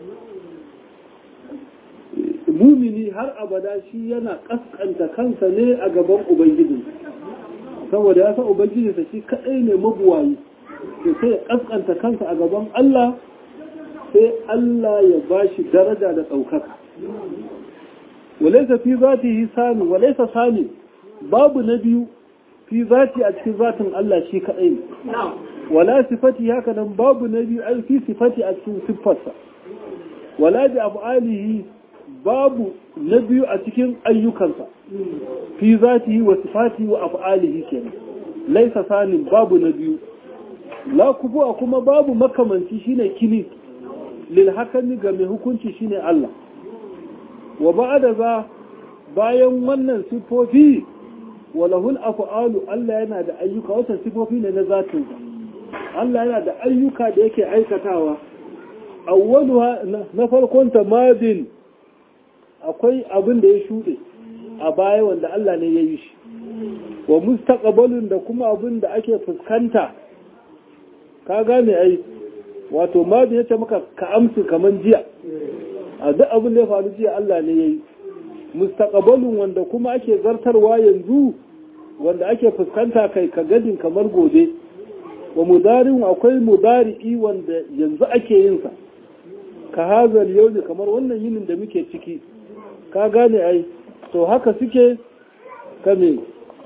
Speaker 1: mumini har abada shi yana kaskanta kansa ne a gaban ubangiji saboda ya san ubangiji sa shi kadai ne mabuwayi to sai ya kaskanta kansa a gaban Allah sai Allah ya bashi daraja da ɗaukaka walaysa fi zatihi sani walaysa sani babu na biyu fi zati a cikin zatin Allah shi kadai ne wala sifati haka nan babu na biyu ai fi sifati a cikin siffarsa wala bi af'alihi babu na biyu a cikin ayyukansa fi zatihi wa sifatihi wa af'alihi kenan laisa sanin babu na biyu la kubuwa kuma babu makamanci shine kini lil hakami ga mai hukunci shine Allah wa ba'da za bayan wannan sifofi walahul af'alu Allah yana da ayyuka wata sifofi ne na zatin Allah yana da ayyuka da yake aikatawa awwaluha na farkon ta madin akwai abin da ya shuɗe a baya wanda Allah ne ya yi shi wa mustaqbalun da kuma abin da ake fuskanta ka gane ai wato ma da yace maka ka amsu kaman jiya a duk abin da ya faru jiya Allah ne ya yi mustaqbalun wanda kuma ake zartarwa yanzu wanda ake fuskanta kai ka gadin kamar gobe wa mudarin akwai mudari'i wanda yanzu ake yin sa ka hazal yau kamar wannan yinin da muke ciki ka gane ai to haka suke kame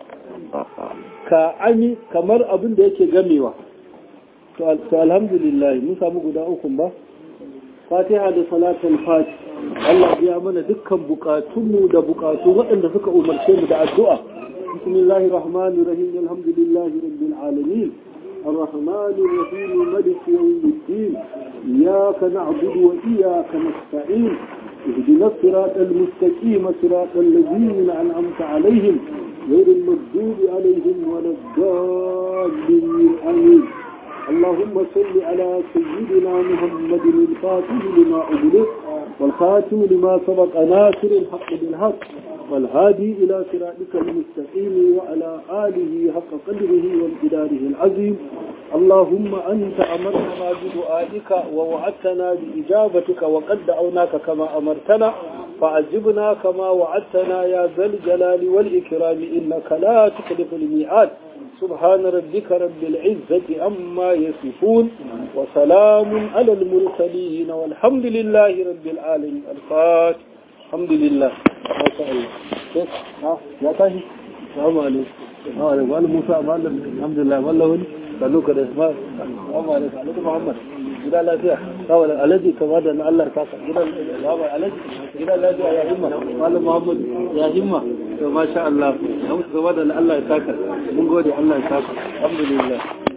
Speaker 1: ka ami kamar abin da yake gamewa to alhamdulillah mun samu guda uku ba fatiha da salatul fati Allah ya mana dukkan bukatunmu da bukatu waɗanda suka umarce mu da addu'a bismillahir rahmanir rahim alhamdulillahi rabbil alamin الرحمن الرحيم مالك يوم الدين إياك نعبد وإياك نستعين اهدنا الصراط المستقيم صراط الذين أنعمت عليهم غير المغضوب عليهم ولا الضالين آمين اللهم صل على سيدنا محمد الفاتح لما أغلق والخاتم لما سبق ناصر الحق بالحق والهادي إلى صراطك المستقيم وعلى آله حق قدره وامتداره العظيم اللهم أنت أمرتنا بدعائك ووعدتنا بإجابتك وقد دعوناك كما أمرتنا فعجبنا كما وعدتنا يا ذا الجلال والإكرام إنك لا تخلف الميعاد سبحان ربك رب العزة عما يصفون وسلام على المرسلين والحمد لله رب العالمين الفاتح الحمد لله ما شاء الله كيف ها يا طاهي السلام عليكم السلام عليكم موسى معلم الحمد لله والله ولي قالوا كده اسمع السلام عليكم عليكم محمد إلى لا فيها قال الذي كما ان الله كاك إلى لا الذي إلى لا فيها يا همة معلم محمد يا همة ما شاء الله كما ان الله كاك من gode Allah ya saka alhamdulillah